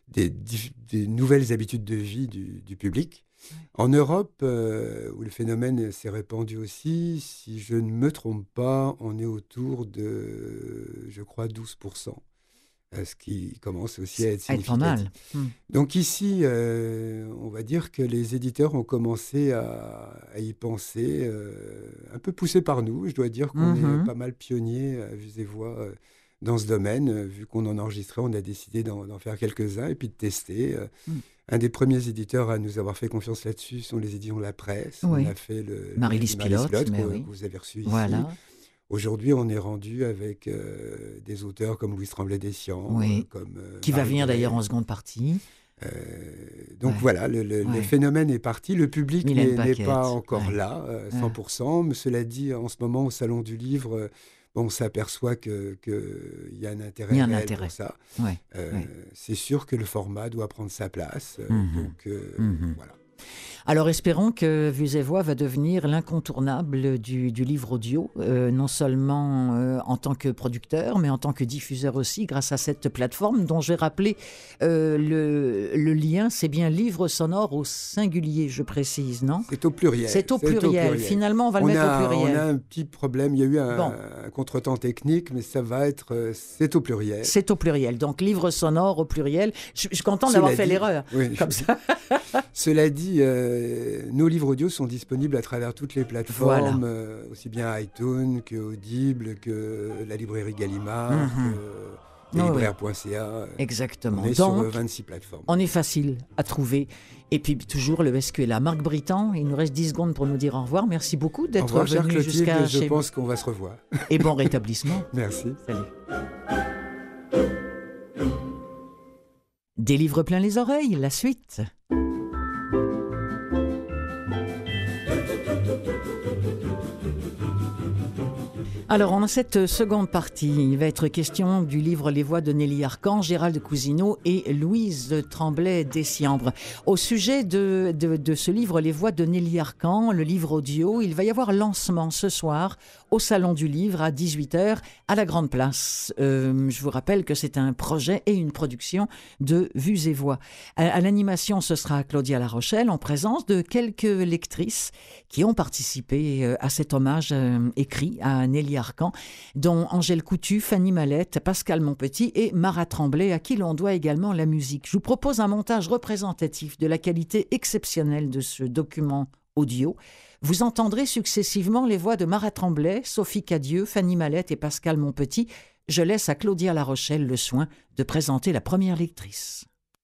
des, des nouvelles habitudes de vie du, du public. En Europe, euh, où le phénomène s'est répandu aussi, si je ne me trompe pas, on est autour de, je crois, douze pour cent. Ce qui commence aussi à être significatif. Pas mal. Hum. Donc ici, euh, on va dire que les éditeurs ont commencé à, à y penser, euh, un peu poussés par nous. Je dois dire qu'on Mm-hmm. est pas mal pionniers à Vues et Voix euh, dans ce domaine. Euh, vu qu'on en enregistrait, on a décidé d'en, d'en faire quelques-uns et puis de tester. Euh, Mm. Un des premiers éditeurs à nous avoir fait confiance là-dessus sont les éditions La Presse. Oui. On a fait le Marie-Lise le Marie-Lise Pilote, Pilote, mais que, oui. que vous avez reçu ici. Voilà. Aujourd'hui, on est rendu avec euh, des auteurs comme Louise Tremblay-Dessian, Oui. euh, comme euh, Qui va Marie venir Gray. d'ailleurs en seconde partie. Euh, donc Ouais. voilà, le, le- Ouais. le phénomène est parti. Le public Mylène n'est, n'est Paquette, pas encore ouais. là, euh, cent pour cent. Mais cela dit, en ce moment, au Salon du Livre, euh, bon, on s'aperçoit qu'il que y a un intérêt Il y a un réel intérêt. pour ça. Ouais. Euh, Ouais. C'est sûr que le format doit prendre sa place. euh, Mhm. Donc euh, Mhm. voilà. Alors espérons que Vues et Voix va devenir l'incontournable du, du livre audio, euh, non seulement euh, en tant que producteur, mais en tant que diffuseur aussi, grâce à cette plateforme dont j'ai rappelé euh, le, le lien, c'est bien livre sonore au singulier, je précise, non? C'est au pluriel. C'est au pluriel. Finalement, on va le On mettre a, au pluriel. on a un petit problème. Il y a eu un, Bon. un contretemps technique, mais ça va être. euh, C'est au pluriel. C'est au pluriel. Donc, livre sonore au pluriel. Je, je suis content Cela d'avoir fait dit- l'erreur. Oui. Comme ça. Cela dit, euh, nos livres audio sont disponibles à travers toutes les plateformes, euh, aussi bien iTunes que Audible, que la librairie Gallimard, Mhm. que Oh, libraire point c a. Exactement. On est Donc, sur euh, vingt-six plateformes. on est facile à trouver. Et puis, toujours le S Q est là. Marc Britan, il nous reste dix secondes pour nous dire au revoir. Merci beaucoup Au d'être revoir, chère venu Clotilde, jusqu'à je chez pense qu'on va se revoir. Et bon rétablissement. Merci. Salut. Des livres plein les oreilles, la suite. Alors, en cette seconde partie, il va être question du livre Les Voix de Nelly Arcan, Gérald Cousineau et Louise Tremblay-Dessiambre. Au sujet de, de, de ce livre Les Voix de Nelly Arcan, le livre audio, il va y avoir lancement ce soir au Salon du Livre à dix-huit heures à la Grande Place. Euh, je vous rappelle que c'est un projet et une production de Vues et Voix. À, à l'animation, ce sera Claudia La Rochelle en présence de quelques lectrices qui ont participé euh, à cet hommage euh, écrit à Nelly Arcan, dont Angèle Coutu, Fanny Mallette, Pascal Monpetit et Mara Tremblay, à qui l'on doit également la musique. Je vous propose un montage représentatif de la qualité exceptionnelle de ce document audio. Vous entendrez successivement les voix de Mara Tremblay, Sophie Cadieux, Fanny Mallette et Pascal Monpetit. Je laisse à Claudia La Rochelle le soin de présenter la première lectrice.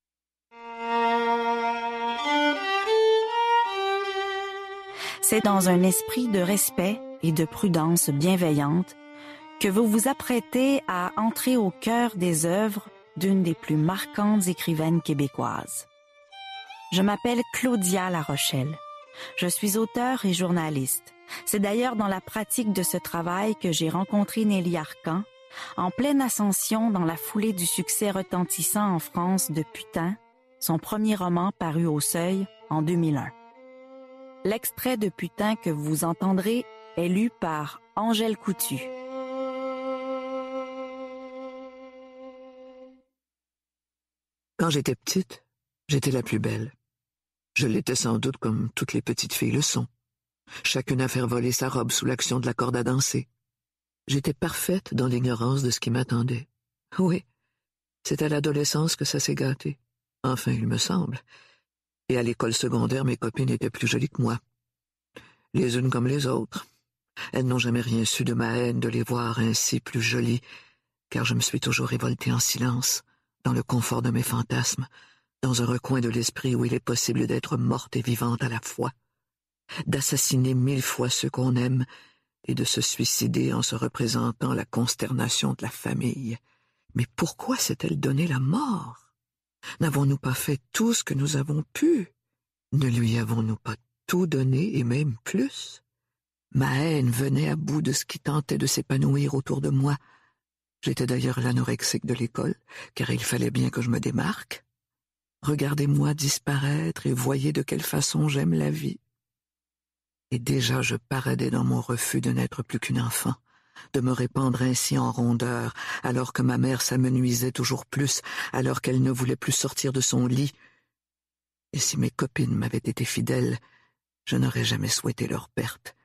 C'est dans un esprit de respect et de prudence bienveillante que vous vous apprêtez à entrer au cœur des œuvres d'une des plus marquantes écrivaines québécoises. Je m'appelle Claudia La Rochelle. Je suis auteure et journaliste. C'est d'ailleurs dans la pratique de ce travail que j'ai rencontré Nelly Arcan, en pleine ascension dans la foulée du succès retentissant en France de Putain, son premier roman paru au Seuil en deux mille un. L'extrait de Putain que vous entendrez est lu par Angèle Coutu. Quand j'étais petite, j'étais la plus belle. Je l'étais sans doute comme toutes les petites filles le sont. Chacune à faire voler sa robe sous l'action de la corde à danser. J'étais parfaite dans l'ignorance de ce qui m'attendait. Oui, c'est à l'adolescence que ça s'est gâté. Enfin, il me semble. Et à l'école secondaire, mes copines étaient plus jolies que moi. Les unes comme les autres. Elles n'ont jamais rien su de ma haine de les voir ainsi plus jolies, car je me suis toujours révoltée en silence, dans le confort de mes fantasmes, dans un recoin de l'esprit où il est possible d'être morte et vivante à la fois, d'assassiner mille fois ceux qu'on aime et de se suicider en se représentant la consternation de la famille. Mais pourquoi s'est-elle donné la mort? N'avons-nous pas fait tout ce que nous avons pu? Ne lui avons-nous pas tout donné et même plus? Ma haine venait à bout de ce qui tentait de s'épanouir autour de moi. J'étais d'ailleurs l'anorexique de l'école, car il fallait bien que je me démarque. Regardez-moi disparaître et voyez de quelle façon j'aime la vie. Et déjà je paradais dans mon refus de n'être plus qu'une enfant, de me répandre ainsi en rondeur, alors que ma mère s'amenuisait toujours plus, alors qu'elle ne voulait plus sortir de son lit. Et si mes copines m'avaient été fidèles, je n'aurais jamais souhaité leur perte.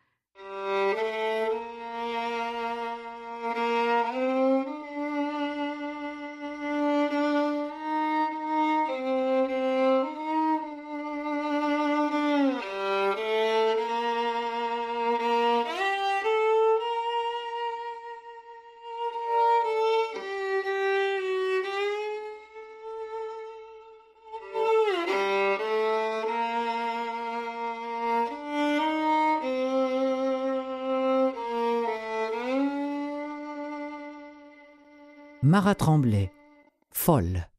Marat Tremblay, folle.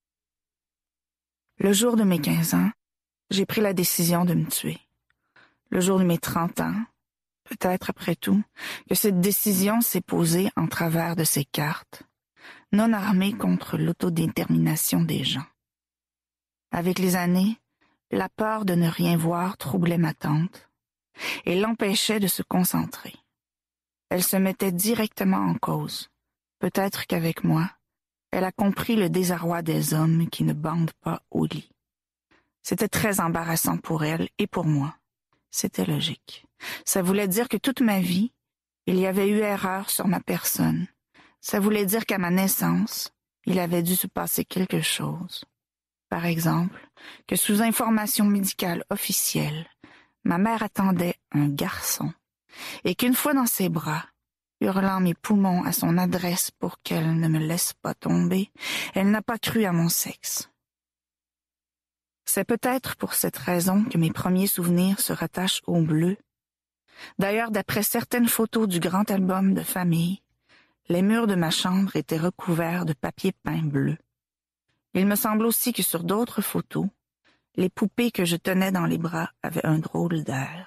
Le jour de mes quinze ans, j'ai pris la décision de me tuer. Le jour de mes trente ans, peut-être après tout, que cette décision s'est posée en travers de ces cartes, non armées contre l'autodétermination des gens. Avec les années, la peur de ne rien voir troublait ma tante et l'empêchait de se concentrer. Elle se mettait directement en cause. Peut-être qu'avec moi, elle a compris le désarroi des hommes qui ne bandent pas au lit. C'était très embarrassant pour elle et pour moi. C'était logique. Ça voulait dire que toute ma vie, il y avait eu erreur sur ma personne. Ça voulait dire qu'à ma naissance, il avait dû se passer quelque chose. Par exemple, que sous information médicale officielle, ma mère attendait un garçon et qu'une fois dans ses bras, hurlant mes poumons à son adresse pour qu'elle ne me laisse pas tomber, elle n'a pas cru à mon sexe. C'est peut-être pour cette raison que mes premiers souvenirs se rattachent au bleu. D'ailleurs, d'après certaines photos du grand album de famille, les murs de ma chambre étaient recouverts de papier peint bleu. Il me semble aussi que sur d'autres photos, les poupées que je tenais dans les bras avaient un drôle d'air.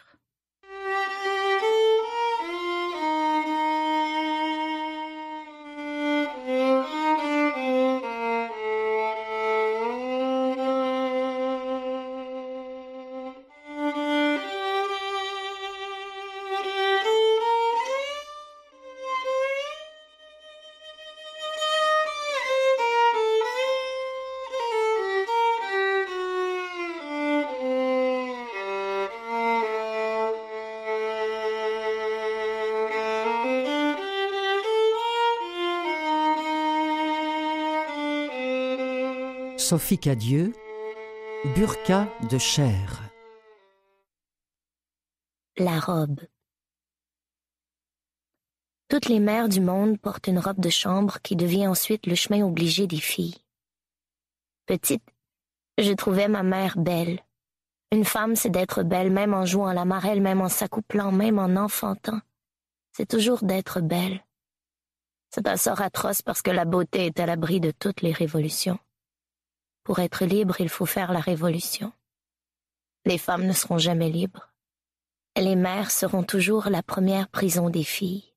Sophie Cadieux, burqa de chair. La robe. Toutes les mères du monde portent une robe de chambre qui devient ensuite le chemin obligé des filles. Petite, je trouvais ma mère belle. Une femme, c'est d'être belle, même en jouant à la marelle, même en s'accouplant, même en enfantant. C'est toujours d'être belle. C'est un sort atroce parce que la beauté est à l'abri de toutes les révolutions. Pour être libre, il faut faire la révolution. Les femmes ne seront jamais libres. Les mères seront toujours la première prison des filles.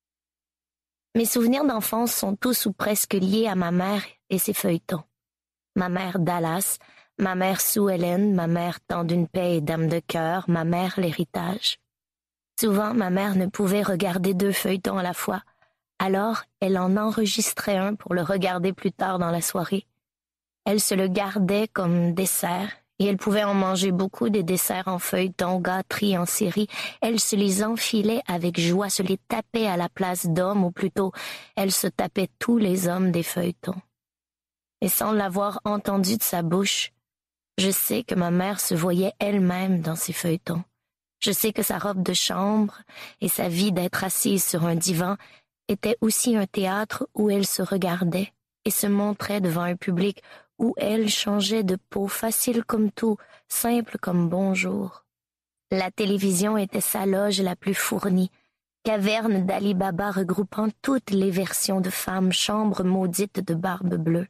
Mes souvenirs d'enfance sont tous ou presque liés à ma mère et ses feuilletons. Ma mère Dallas, ma mère Sue Ellen, ma mère Tant d'une paix et Dame de cœur, ma mère l'héritage. Souvent, ma mère ne pouvait regarder deux feuilletons à la fois, alors elle en enregistrait un pour le regarder plus tard dans la soirée. Elle se le gardait comme dessert, et elle pouvait en manger beaucoup des desserts en feuilleton, gâteries en série. Elle se les enfilait avec joie, se les tapait à la place d'hommes, ou plutôt, elle se tapait tous les hommes des feuilletons. Et sans l'avoir entendu de sa bouche, je sais que ma mère se voyait elle-même dans ces feuilletons. Je sais que sa robe de chambre et sa vie d'être assise sur un divan étaient aussi un théâtre où elle se regardait et se montrait devant un public où elle changeait de peau, facile comme tout, simple comme bonjour. La télévision était sa loge la plus fournie, caverne d'Ali Baba regroupant toutes les versions de femmes, chambre maudite de Barbe Bleue.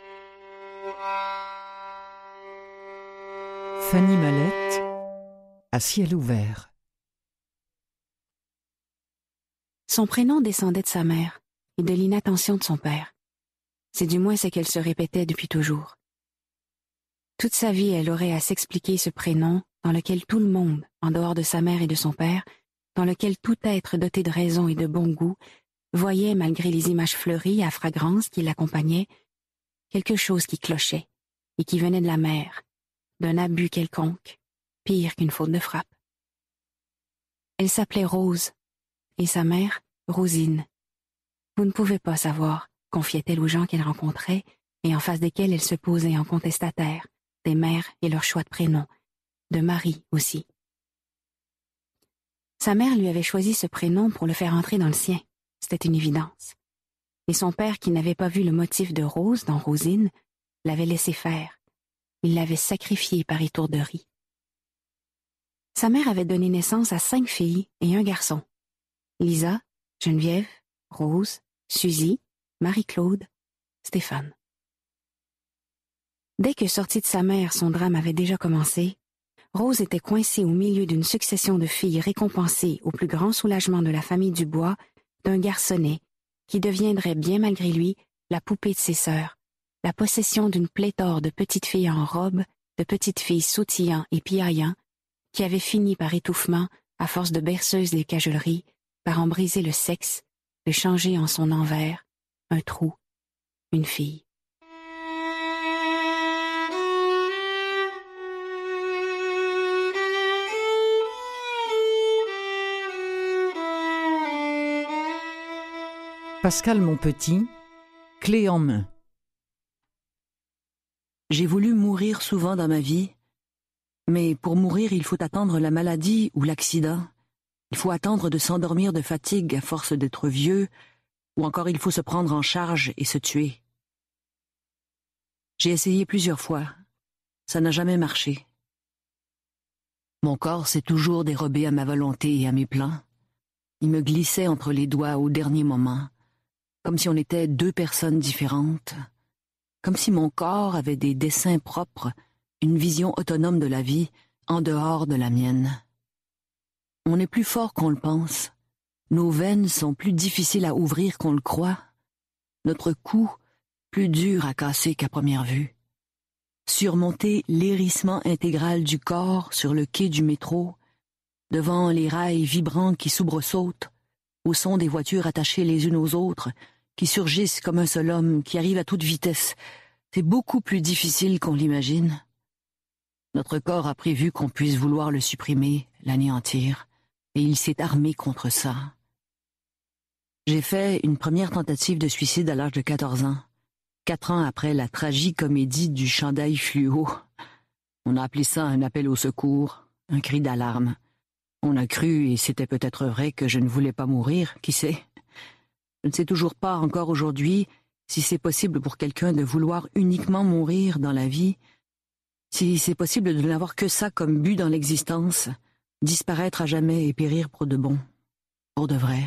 Fanny Mallette, à ciel ouvert. Son prénom descendait de sa mère et de l'inattention de son père. C'est du moins ce qu'elle se répétait depuis toujours. Toute sa vie, elle aurait à s'expliquer ce prénom dans lequel tout le monde, en dehors de sa mère et de son père, dans lequel tout être doté de raison et de bon goût, voyait, malgré les images fleuries à fragrance qui l'accompagnaient, quelque chose qui clochait et qui venait de la mère, d'un abus quelconque, pire qu'une faute de frappe. Elle s'appelait Rose, et sa mère, Rosine. Vous ne pouvez pas savoir, confiait-elle aux gens qu'elle rencontrait et en face desquels elle se posait en contestataire, des mères et leur choix de prénoms, de mari aussi. Sa mère lui avait choisi ce prénom pour le faire entrer dans le sien, c'était une évidence. Et son père, qui n'avait pas vu le motif de Rose dans Rosine, l'avait laissé faire. Il l'avait sacrifié par étourderie. Sa mère avait donné naissance à cinq filles et un garçon. Lisa, Geneviève, Rose, Suzy, Marie-Claude, Stéphane. Dès que sortie de sa mère, son drame avait déjà commencé, Rose était coincée au milieu d'une succession de filles récompensées au plus grand soulagement de la famille Dubois d'un garçonnet qui deviendrait bien malgré lui la poupée de ses sœurs, la possession d'une pléthore de petites filles en robe, de petites filles sautillant et piaillant, qui avaient fini par étouffement, à force de berceuses et cajoleries, par en briser le sexe, le changer en son envers, un trou, une fille. Pascal Monpetit, clé en main. J'ai voulu mourir souvent dans ma vie, mais pour mourir, il faut attendre la maladie ou l'accident. Il faut attendre de s'endormir de fatigue à force d'être vieux, ou encore il faut se prendre en charge et se tuer. J'ai essayé plusieurs fois. Ça n'a jamais marché. Mon corps s'est toujours dérobé à ma volonté et à mes plans. Il me glissait entre les doigts au dernier moment, comme si on était deux personnes différentes, comme si mon corps avait des desseins propres, une vision autonome de la vie en dehors de la mienne. On est plus fort qu'on le pense. Nos veines sont plus difficiles à ouvrir qu'on le croit. Notre cou, plus dur à casser qu'à première vue. Surmonter l'hérissement intégral du corps sur le quai du métro, devant les rails vibrants qui soubresautent, au son des voitures attachées les unes aux autres, qui surgissent comme un seul homme, qui arrive à toute vitesse, c'est beaucoup plus difficile qu'on l'imagine. Notre corps a prévu qu'on puisse vouloir le supprimer, l'anéantir, et il s'est armé contre ça. J'ai fait une première tentative de suicide à l'âge de quatorze ans, quatre ans après la tragicomédie du chandail fluo. On a appelé ça un appel au secours, un cri d'alarme. On a cru, et c'était peut-être vrai, que je ne voulais pas mourir, qui sait? Je ne sais toujours pas encore aujourd'hui si c'est possible pour quelqu'un de vouloir uniquement mourir dans la vie, si c'est possible de n'avoir que ça comme but dans l'existence, disparaître à jamais et périr pour de bon, pour de vrai.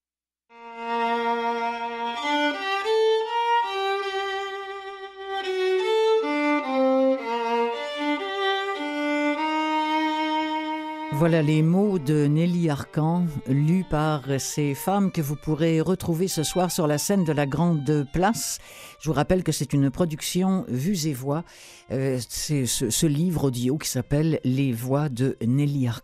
Voilà les mots de Nelly Arcan, lus par ces femmes que vous pourrez retrouver ce soir sur la scène de la Grande Place. Je vous rappelle que c'est une production Vues et Voix. Euh, c'est ce, ce livre audio qui s'appelle « Les voix de Nelly Arcan ».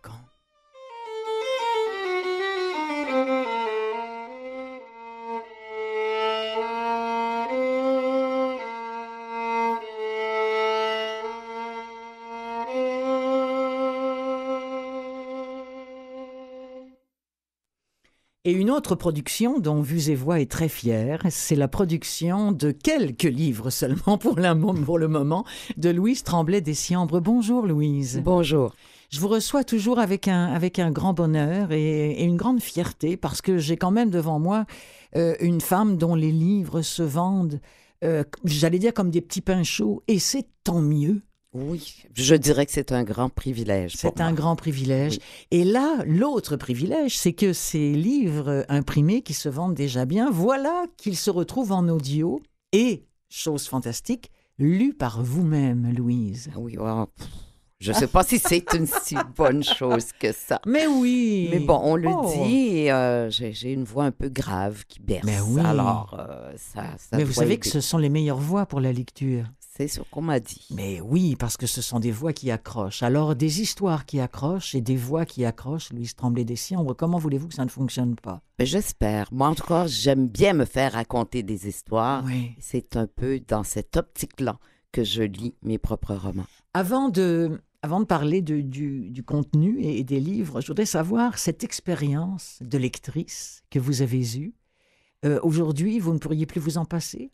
Et une autre production dont Vues et Voix est très fière, c'est la production de quelques livres seulement pour, la, pour le moment, de Louise Tremblay-Dessiambre. Bonjour Louise. Bonjour. Je vous reçois toujours avec un, avec un grand bonheur et, et une grande fierté parce que j'ai quand même devant moi euh, une femme dont les livres se vendent, euh, j'allais dire comme des petits pains chauds, et c'est tant mieux. Oui, je dirais que c'est un grand privilège. C'est un grand privilège. Oui. Et là, l'autre privilège, c'est que ces livres imprimés qui se vendent déjà bien, voilà qu'ils se retrouvent en audio et, chose fantastique, lus par vous-même, Louise. Oui, wow. Je ne sais pas si c'est une si bonne chose que ça. Mais oui. Mais bon, on le Oh. dit et euh, j'ai, j'ai une voix un peu grave qui berce. Mais oui. Alors, euh, ça, ça Mais vous doit savez aider. que ce sont les meilleures voix pour la lecture. C'est ce qu'on m'a dit. Mais oui, parce que ce sont des voix qui accrochent. Alors, des histoires qui accrochent et des voix qui accrochent, Louise Tremblay-Desciambre, comment voulez-vous que ça ne fonctionne pas? Ben, j'espère. Moi, en tout cas, j'aime bien me faire raconter des histoires. Oui. C'est un peu dans cette optique-là que je lis mes propres romans. Avant de, avant de parler de- du, du contenu et, et des livres, je voudrais savoir cette expérience de lectrice que vous avez eue. Euh, aujourd'hui, vous ne pourriez plus vous en passer?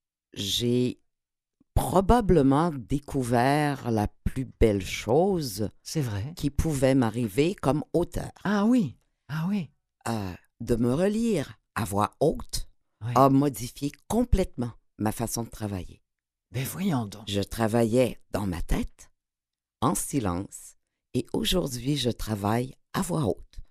J'ai probablement découvert la plus belle chose C'est vrai. qui pouvait m'arriver comme auteur. Ah oui, ah oui. Euh, de me relire à voix haute Oui. a modifié complètement ma façon de travailler. Mais voyons donc. Je travaillais dans ma tête, en silence, et aujourd'hui, je travaille à voix haute.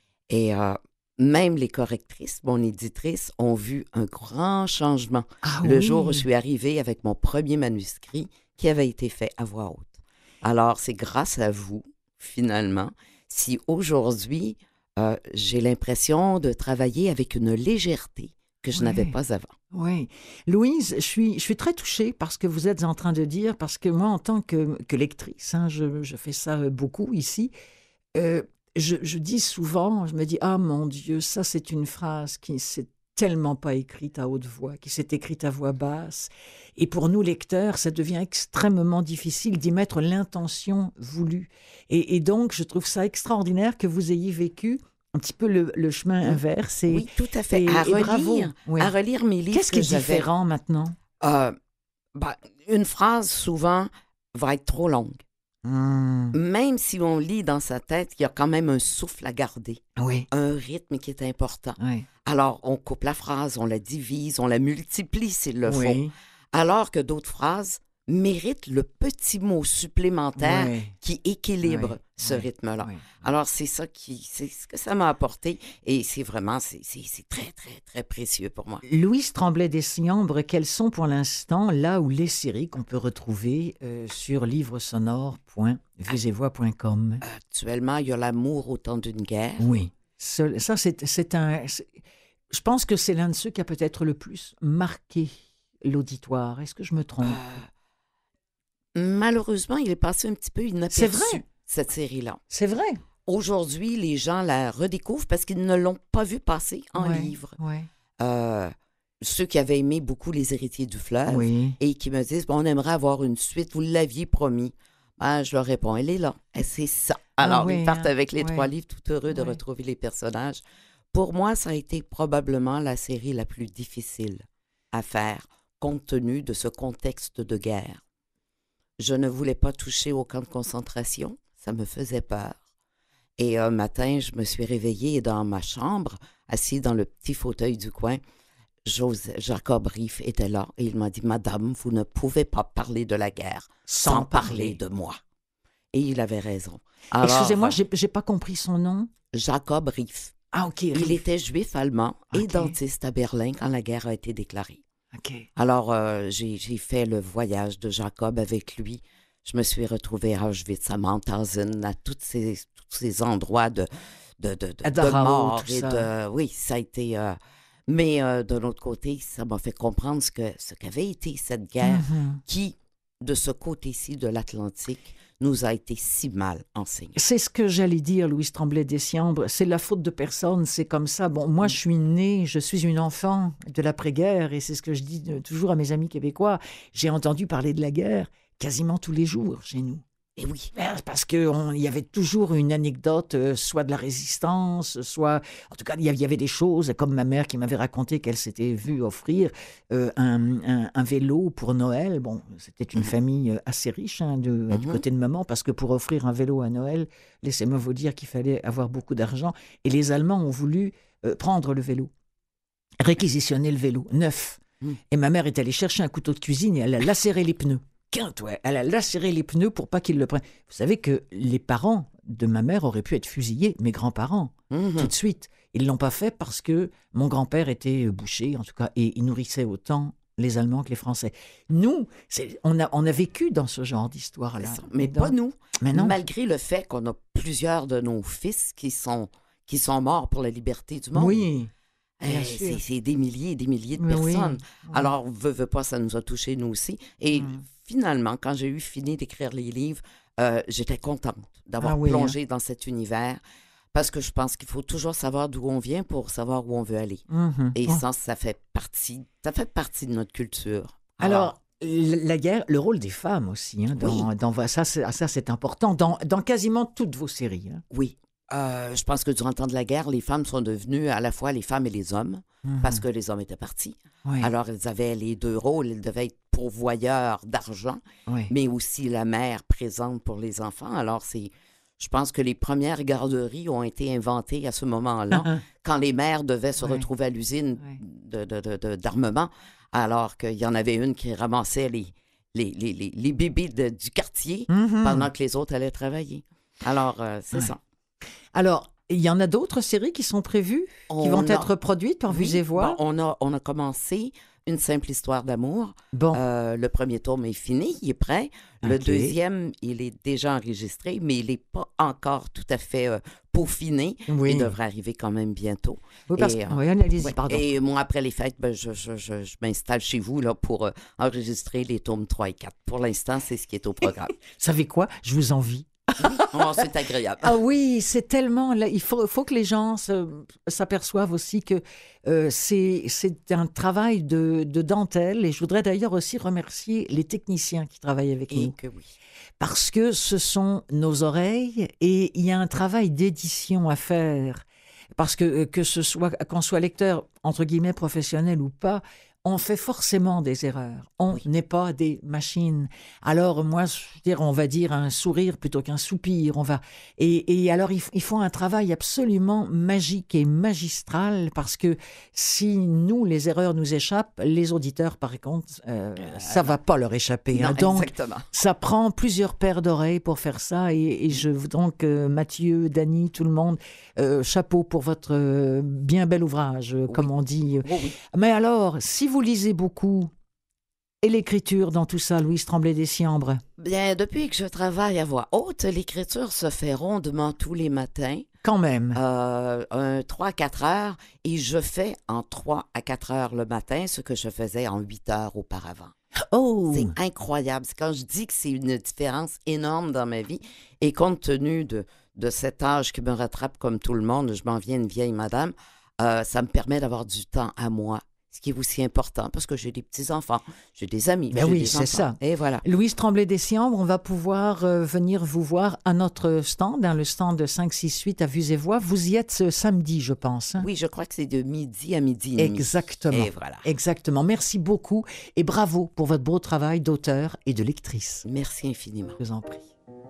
Et euh, même les correctrices, mon éditrice, ont vu un grand changement Ah le oui. jour où je suis arrivée avec mon premier manuscrit qui avait été fait à voix haute. Alors, c'est grâce à vous, finalement, si aujourd'hui, euh, j'ai l'impression de travailler avec une légèreté que je Ouais. n'avais pas avant. Oui. Louise, je suis, je suis très touchée par ce que vous êtes en train de dire, parce que moi, en tant que, que lectrice, hein, je, je fais ça euh, beaucoup ici, euh, je, je dis souvent, je me dis, ah mon Dieu, ça c'est une phrase qui s'est tellement pas écrite à haute voix, qui s'est écrite à voix basse. Et pour nous, lecteurs, ça devient extrêmement difficile d'y mettre l'intention voulue. Et, et donc, je trouve ça extraordinaire que vous ayez vécu un petit peu le, le chemin inverse. Et, Oui, tout à fait. et- à, et bravo. relire, Oui. à relire mes livres Qu'est-ce qui que est j'avais. différent maintenant? Euh, ben, une phrase, souvent, va être trop longue. Hmm. Même si on lit dans sa tête, il y a quand même un souffle à garder, Oui, un rythme qui est important. oui. Alors, on coupe la phrase, on la divise, on la multiplie s'il le faut. Oui. Alors que d'autres phrases méritent le petit mot supplémentaire Oui. qui équilibre Oui, ce oui, rythme-là. oui. Alors, c'est ça qui, c'est ce que ça m'a apporté et c'est vraiment, c'est, c'est, c'est très, très, très précieux pour moi. Louise Tremblay-Desciambre, quelles sont pour l'instant là où les séries qu'on peut retrouver euh, sur livresonore point vusevoix point com? Actuellement, il y a l'amour au temps d'une guerre. Oui, Ce- ça c'est c'est un... c'est- Je pense que c'est l'un de ceux qui a peut-être le plus marqué l'auditoire. Est-ce que je me trompe? Malheureusement, il est passé un petit peu C'est inaperçu, vrai. cette série-là. C'est vrai. Aujourd'hui, les gens la redécouvrent parce qu'ils ne l'ont pas vue passer en Ouais, livre. ouais. Euh, ceux qui avaient aimé beaucoup Les Héritiers du Fleuve Oui. et qui me disent bon, on aimerait avoir une suite, vous l'aviez promis. Ben, je leur réponds, elle est là. Et c'est ça. Alors, Ah oui, ils partent hein, avec les ouais. trois livres, tout heureux de Ouais. retrouver les personnages. Pour moi, ça a été probablement la série la plus difficile à faire, compte tenu de ce contexte de guerre. Je ne voulais pas toucher au camp de concentration, ça me faisait peur. Et un matin, je me suis réveillée dans ma chambre, assis dans le petit fauteuil du coin. José, Jacob Riff était là et il m'a dit « Madame, vous ne pouvez pas parler de la guerre sans, Sans parler parler. de moi. » Et il avait raison. Alors, Excusez-moi, j'ai j'ai pas compris son nom. Jacob Riff. Ah, OK. Il Riff. était juif allemand et Ok. dentiste à Berlin quand la guerre a été déclarée. OK. Alors, euh, j'ai j'ai fait le voyage de Jacob avec lui. Je me suis retrouvée à Auschwitz, à Mauthausen, à tous ces, tous ces endroits de, de, de, de, À de Dachau, mort. tout Et ça. de, oui, ça a été... euh, mais euh, de l'autre côté, ça m'a fait comprendre ce que ce qu'avait été cette guerre Mhm. qui, de ce côté-ci de l'Atlantique, nous a été si mal enseignée. C'est ce que j'allais dire, Louise Tremblay-Desciambre. C'est la faute de personne, c'est comme ça. Bon, moi, je suis née, je suis une enfant de l'après-guerre, et c'est ce que je dis euh, toujours à mes amis québécois. J'ai entendu parler de la guerre quasiment tous les jours chez nous. Et oui. Ben, parce qu'il y avait toujours une anecdote, euh, soit de la résistance, soit... En tout cas, il y avait- il y avait des choses, comme ma mère qui m'avait raconté qu'elle s'était vue offrir euh, un, un- un vélo pour Noël. Bon, c'était une famille euh, assez riche hein, de, du Mhm. côté de maman, parce que pour offrir un vélo à Noël, laissez-moi vous dire qu'il fallait avoir beaucoup d'argent. Et les Allemands ont voulu euh, prendre le vélo, réquisitionner le vélo, neuf. Mm. Et ma mère est allée chercher un couteau de cuisine et elle a lacéré les pneus. Quinte, ouais. Elle a lacéré les pneus pour pas qu'ils le prennent. Vous savez que les parents de ma mère auraient pu être fusillés, mes grands-parents, Mhm. tout de suite. Ils l'ont pas fait parce que mon grand-père était boucher, en tout cas, et il nourrissait autant les Allemands que les Français. Nous, c'est, on, a, on a vécu dans ce genre d'histoire-là. Mais Donc, pas nous. Mais non. Malgré le fait qu'on a plusieurs de nos fils qui sont, qui sont morts pour la liberté du monde. Oui. Bien Euh, sûr. c'est, c'est des milliers et des milliers de Mais oui. personnes. Oui. Alors, veut, veut pas, ça nous a touchés, nous aussi. Et Mm. finalement, quand j'ai eu fini d'écrire les livres, euh, j'étais contente d'avoir Ah oui, plongé dans cet univers parce que je pense qu'il faut toujours savoir d'où on vient pour savoir où on veut aller. Mhm. Et Oh. ça, ça fait partie, ça fait partie de notre culture. Alors, l- la guerre, le rôle des femmes aussi, hein, dans, Oui. dans- ça, c'est, ça c'est important, dans, dans quasiment toutes vos séries. Hein. Oui. Euh, je pense que durant le temps de la guerre, les femmes sont devenues à la fois les femmes et les hommes Mhm. parce que les hommes étaient partis. Oui. Alors, ils avaient les deux rôles. Ils devaient être pourvoyeurs d'argent, Oui. mais aussi la mère présente pour les enfants. Alors, c'est, je pense que les premières garderies ont été inventées à ce moment-là, quand les mères devaient se Ouais. retrouver à l'usine Ouais. de, de- de- de- d'armement, alors qu'il y en avait une qui ramassait les, les, les, les, les bébés de- du quartier Mhm. pendant que les autres allaient travailler. Alors, euh, c'est Ouais. ça. Alors, il y en a d'autres séries qui sont prévues, qui On vont a- être produites par Oui, Vues et Voix. bon, on, a, on a commencé Une simple histoire d'amour. Bon. Euh, le premier tome est fini, il est prêt. Le Ok. deuxième, il est déjà enregistré, mais il n'est pas encore tout à fait euh, peaufiné. Oui. Il devrait arriver quand même bientôt. Oui, parce- Et, euh, oui, allez-y, ouais. pardon. Et moi, après les fêtes, ben, je, je- je- je m'installe chez vous là, pour euh, enregistrer les tomes trois et quatre. Pour l'instant, c'est ce qui est au programme. Savez quoi? Je vous envie. Oh, c'est agréable. Ah oui, c'est tellement... là, il faut, faut que les gens se- s'aperçoivent aussi que euh, c'est, c'est un travail de, de dentelle. Et je voudrais d'ailleurs aussi remercier les techniciens qui travaillent avec Et nous. que oui. Parce que ce sont nos oreilles et il y a un travail d'édition à faire. Parce que euh, que ce soit, qu'on soit lecteur, entre guillemets, professionnel ou pas, on fait forcément des erreurs. On n'est pas des machines. Alors moi, je veux dire, on va dire un sourire plutôt qu'un soupir. On va et, et alors ils, f- ils font un travail absolument magique et magistral parce que si nous les erreurs nous échappent, les auditeurs par contre, euh, ça va pas leur échapper. Non, hein. Donc exactement. ça prend plusieurs paires d'oreilles pour faire ça et, et je veux donc euh, Mathieu, Dany, tout le monde, euh, chapeau pour votre euh, bien bel ouvrage, euh, comme on dit. Oui, oui. Mais alors, si vous lisez beaucoup, et l'écriture dans tout ça, Louise Tremblay-Desciambre? Bien, depuis que je travaille à voix haute, l'écriture se fait rondement tous les matins. Quand même. Euh, un trois à quatre heures, et je fais en trois à quatre heures le matin ce que je faisais en huit heures auparavant. Oh! C'est incroyable. C'est quand je dis que c'est une différence énorme dans ma vie, et compte tenu de, de cet âge qui me rattrape comme tout le monde, je m'en viens une vieille madame, euh, ça me permet d'avoir du temps à moi, ce qui est aussi important, parce que j'ai des petits-enfants, j'ai des amis, Ben j'ai oui, des c'est enfants. ça. Et voilà. Louise Tremblay-Desciambre, on va pouvoir euh, venir vous voir à notre stand, hein, le stand de cinq six huit à Vues et Voix. Vous y êtes ce samedi, je pense. hein? Oui, je crois que c'est de midi à midi et demi. Exactement. Et voilà. Exactement. Merci beaucoup et bravo pour votre beau travail d'auteur et de lectrice. Merci infiniment. Je vous en prie.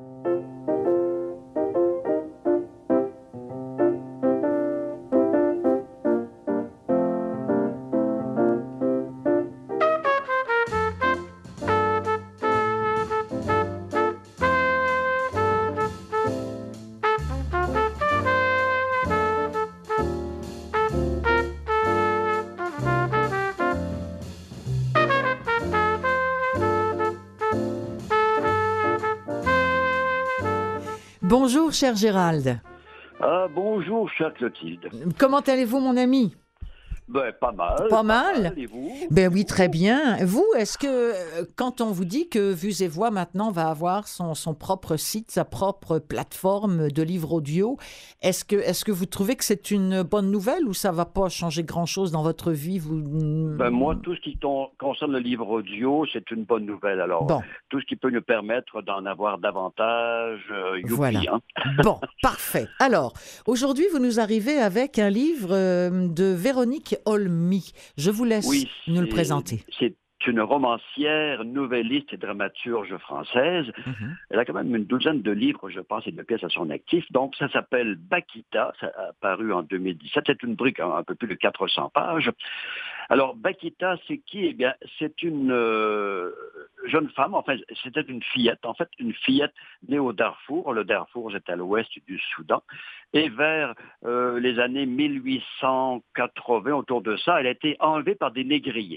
Bonjour, cher Gérald. Ah, bonjour, chère Clotilde. Comment allez-vous, mon ami? Ben, pas mal. Pas mal. Et vous? Ben oui, très bien. Vous, est-ce que euh, quand on vous dit que Vues et Voix maintenant va avoir son, son propre site, sa propre plateforme de livres audio, est-ce que, est-ce que vous trouvez que c'est une bonne nouvelle ou ça va pas changer grand-chose dans votre vie? Vous... Ben, moi, tout ce qui ton- concerne le livre audio, c'est une bonne nouvelle. Alors, Bon. tout ce qui peut nous permettre d'en avoir davantage, euh, youpi, Voilà. hein. Bon, parfait. Alors, aujourd'hui, vous nous arrivez avec un livre euh, de Véronique Olmy. Je vous laisse Oui, nous le c'est- présenter. C'est une romancière, nouvelliste et dramaturge française. Mhm. Elle a quand même une douzaine de livres, je pense, et de pièces à son actif. Donc, ça s'appelle Bakita. Ça a paru en deux mille dix-sept. C'est une brique, hein, un peu plus de quatre cents pages. Alors, Bakita, c'est qui? Eh bien, c'est une euh, jeune femme, enfin, c'était une fillette, en fait, une fillette née au Darfour. Le Darfour, c'est à l'ouest du Soudan. Et vers euh, les années mille huit cent quatre-vingts, autour de ça, elle a été enlevée par des négriers.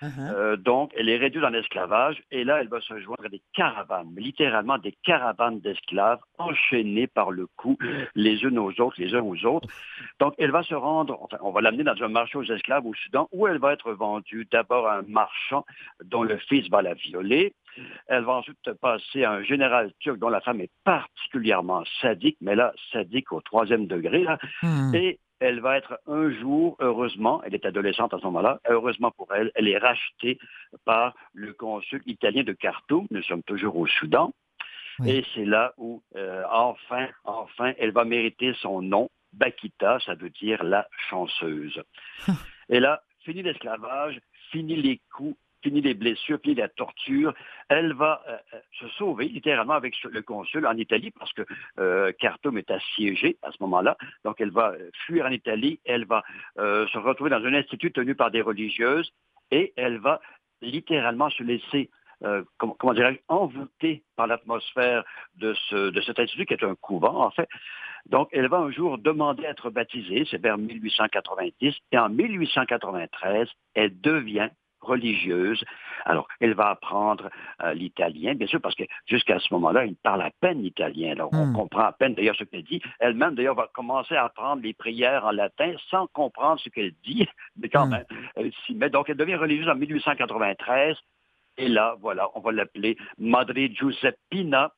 Uh-huh. Euh, donc, elle est réduite en esclavage et là, elle va se joindre à des caravanes, littéralement des caravanes d'esclaves enchaînés par le cou, les unes aux autres, les uns aux autres. Donc, elle va se rendre, enfin, on va l'amener dans un marché aux esclaves au Soudan où elle va être vendue d'abord à un marchand dont le fils va la violer. Elle va ensuite passer à un général turc dont la femme est particulièrement sadique, mais là, sadique au troisième degré, là. Mmh. Et elle va être un jour, heureusement, elle est adolescente à ce moment-là, heureusement pour elle, elle est rachetée par le consul italien de Khartoum. Nous sommes toujours au Soudan. Oui. Et c'est là où, euh, enfin, enfin, elle va mériter son nom. Bakita, ça veut dire la chanceuse. Et là, fini l'esclavage, fini les coups, fini les blessures, fini la torture. Elle va euh, se sauver littéralement avec le consul en Italie parce que euh, Khartoum est assiégé à ce moment-là. Donc, elle va fuir en Italie. Elle va euh, se retrouver dans un institut tenu par des religieuses et elle va littéralement se laisser, euh, comment, comment dirais-je, envoûter par l'atmosphère de, ce, de cet institut qui est un couvent, en fait. Donc, elle va un jour demander à être baptisée. C'est vers mille huit cent quatre-vingt-dix. Et en mille huit cent quatre-vingt-treize, elle devient religieuse. Alors, elle va apprendre euh, l'italien, bien sûr, parce que jusqu'à ce moment-là, elle parle à peine l'italien. Alors, mm. on comprend à peine d'ailleurs ce qu'elle dit. Elle-même, d'ailleurs, va commencer à apprendre les prières en latin sans comprendre ce qu'elle dit, mais quand mm. même, elle s'y met. Donc, elle devient religieuse en mille huit cent quatre-vingt-treize. Et là, voilà, on va l'appeler Madre Giuseppina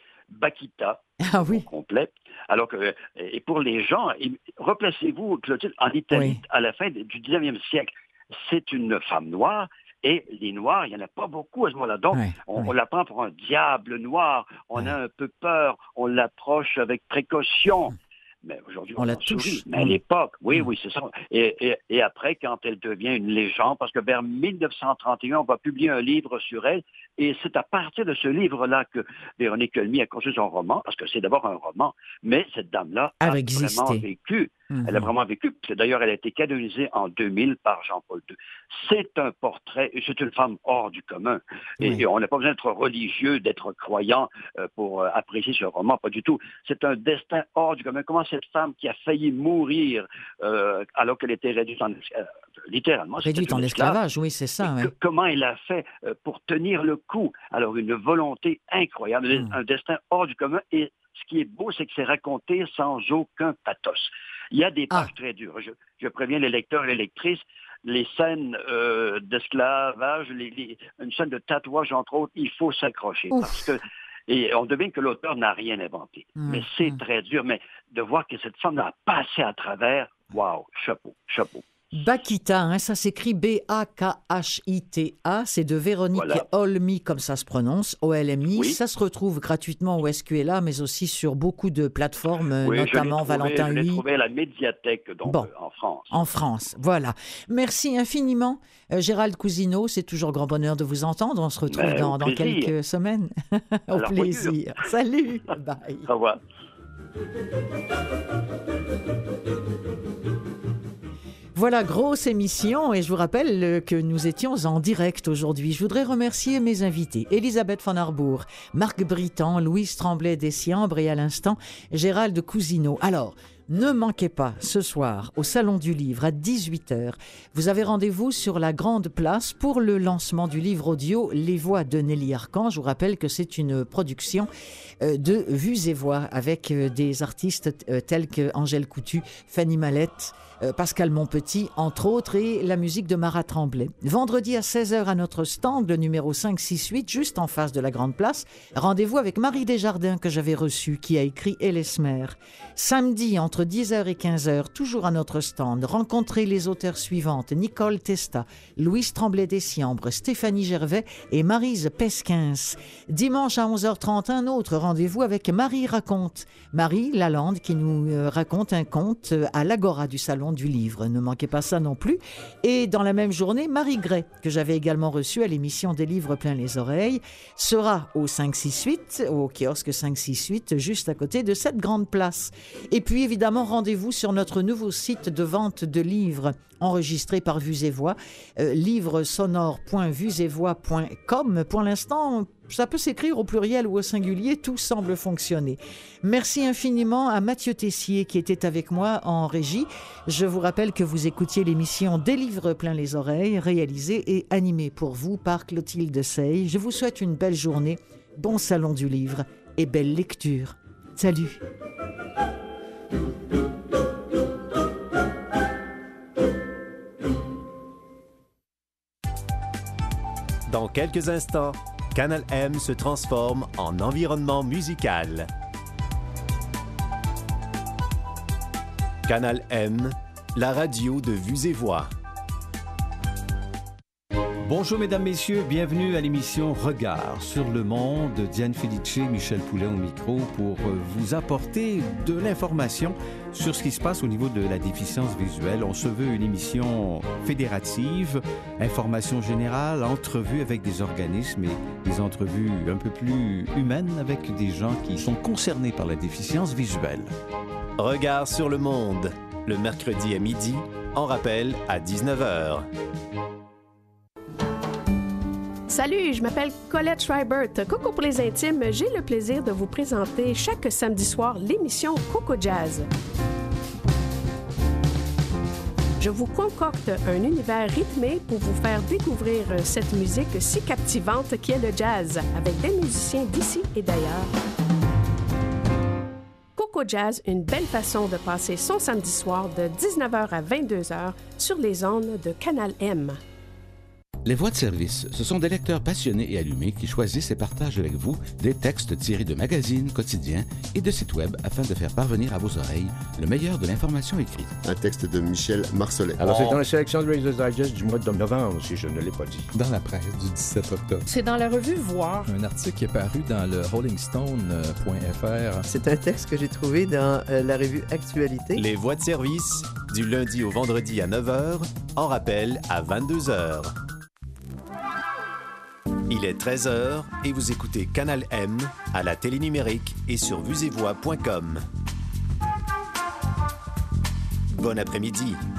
Bakita, ah, oui. au complet. Alors que, et pour les gens, replacez-vous, Clotilde, en Italie, oui. à la fin du dix-neuvième siècle, c'est une femme noire, et les noirs, il n'y en a pas beaucoup à ce moment-là. Donc, ouais, on, ouais. on la prend pour un diable noir, on ouais. a un peu peur, on l'approche avec précaution. Mais aujourd'hui, on, on la touche. Mais à l'époque, oui, oui, c'est ça. Et, et, et après, quand elle devient une légende, parce que vers mille neuf cent trente et un, on va publier un livre sur elle, et c'est à partir de ce livre-là que Véronique Elmy a construit son roman, parce que c'est d'abord un roman, mais cette dame-là a, a vraiment vécu. Mm-hmm. Elle a vraiment vécu. D'ailleurs, elle a été canonisée en deux mille par Jean-Paul deux. C'est un portrait, et c'est une femme hors du commun. Et, oui. et on n'a pas besoin d'être religieux, d'être croyant euh, pour euh, apprécier ce roman, pas du tout. C'est un destin hors du commun. Comment cette femme qui a failli mourir euh, alors qu'elle était réduite en euh, littéralement réduite en esclavage, oui, c'est ça. Ouais. Que, comment elle a fait euh, pour tenir le coup? Alors, une volonté incroyable, mm. un destin hors du commun. Et ce qui est beau, c'est que c'est raconté sans aucun pathos. Il y a des pages ah. très dures. Je, je préviens les lecteurs et les lectrices, les scènes euh, d'esclavage, les, les, une scène de tatouage, entre autres, il faut s'accrocher. Ouf. Parce que et on devine que l'auteur n'a rien inventé. Mmh, mais c'est mmh. très dur. Mais de voir que cette femme a passé à travers, waouh, chapeau, chapeau. Bakita, hein, ça s'écrit B A K H I T A, c'est de Véronique voilà. Olmy, comme ça se prononce, O L M I. Oui. Ça se retrouve gratuitement au S Q L A, mais aussi sur beaucoup de plateformes, oui, notamment je trouvé, Valentin Huy. Je l'ai trouvé à la médiathèque, donc, bon, euh, en France. En France, voilà. Merci infiniment, euh, Gérald Cousineau. C'est toujours grand bonheur de vous entendre. On se retrouve ben, dans, dans quelques semaines. Au Alors, plaisir. Salut. Bye. Au revoir. Voilà, grosse émission, et je vous rappelle que nous étions en direct aujourd'hui. Je voudrais remercier mes invités, Elisabeth von Arbour, Marc Britan, Louise Tremblay-Dessiambre et à l'instant, Gérald Cousineau. Alors, ne manquez pas ce soir au Salon du Livre à dix-huit heures. Vous avez rendez-vous sur la Grande Place pour le lancement du livre audio Les Voix de Nelly Arcan. Je vous rappelle que c'est une production de Vues et Voix avec des artistes tels que Angèle Coutu, Fanny Mallette, Pascal Monpetit, entre autres, et la musique de Marat Tremblay. Vendredi à seize heures à notre stand, le numéro cinq six huit, juste en face de la Grande Place. Rendez-vous avec Marie Desjardins, que j'avais reçue, qui a écrit Ellesmer. Samedi, entre dix heures et quinze heures, toujours à notre stand, rencontrez les auteurs suivantes, Nicole Testa, Louise Tremblay-Dessiambre, Stéphanie Gervais et Maryse Pesquins. Dimanche à onze heures trente, un autre rendez-vous avec Marie Raconte. Marie Lalande qui nous euh, raconte un conte à l'Agora du Salon du Livre. Ne manquez pas ça non plus. Et dans la même journée, Marie Gray, que j'avais également reçue à l'émission des livres plein les oreilles, sera au cinq six huit, au kiosque cinq six huit, juste à côté de cette grande place. Et puis évidemment, rendez-vous sur notre nouveau site de vente de livres enregistré par Vues et Voix, euh, livresonore point vues et voix point com. Pour l'instant, Ça peut s'écrire au pluriel ou au singulier, tout semble fonctionner. Merci infiniment à Mathieu Tessier qui était avec moi en régie. Je vous rappelle que vous écoutiez l'émission Des livres plein les oreilles, réalisée et animée pour vous par Clotilde Sey. Je vous souhaite une belle journée, bon salon du livre et belle lecture. Salut! Dans quelques instants, Canal M se transforme en environnement musical. Canal M, la radio de vues et voix. Bonjour mesdames, messieurs, bienvenue à l'émission Regard sur le monde. Diane Felice, Michel Poulet au micro pour vous apporter de l'information sur ce qui se passe au niveau de la déficience visuelle. On se veut une émission fédérative, information générale, entrevues avec des organismes et des entrevues un peu plus humaines avec des gens qui sont concernés par la déficience visuelle. Regard sur le monde, le mercredi à midi, en rappel à dix-neuf heures. Salut, je m'appelle Colette Schreibert. Coco pour les intimes, j'ai le plaisir de vous présenter chaque samedi soir l'émission Coco Jazz. Je vous concocte un univers rythmé pour vous faire découvrir cette musique si captivante qui est le jazz, avec des musiciens d'ici et d'ailleurs. Coco Jazz, une belle façon de passer son samedi soir de dix-neuf heures à vingt-deux heures sur les ondes de Canal M. Les voix de service, ce sont des lecteurs passionnés et allumés qui choisissent et partagent avec vous des textes tirés de magazines, quotidiens et de sites web afin de faire parvenir à vos oreilles le meilleur de l'information écrite. Un texte de Michel Marcelet. Alors, c'est dans la sélection de Reader's Digest du mois de novembre, si je ne l'ai pas dit. Dans la presse du dix-sept octobre. C'est dans la revue Voir. Un article qui est paru dans le rolling stone point f r. C'est un texte que j'ai trouvé dans euh, la revue Actualité. Les voix de service, du lundi au vendredi à neuf heures, en rappel à vingt-deux heures. Il est treize heures et vous écoutez Canal M à la télé numérique et sur vues et voix point com. Bon après-midi.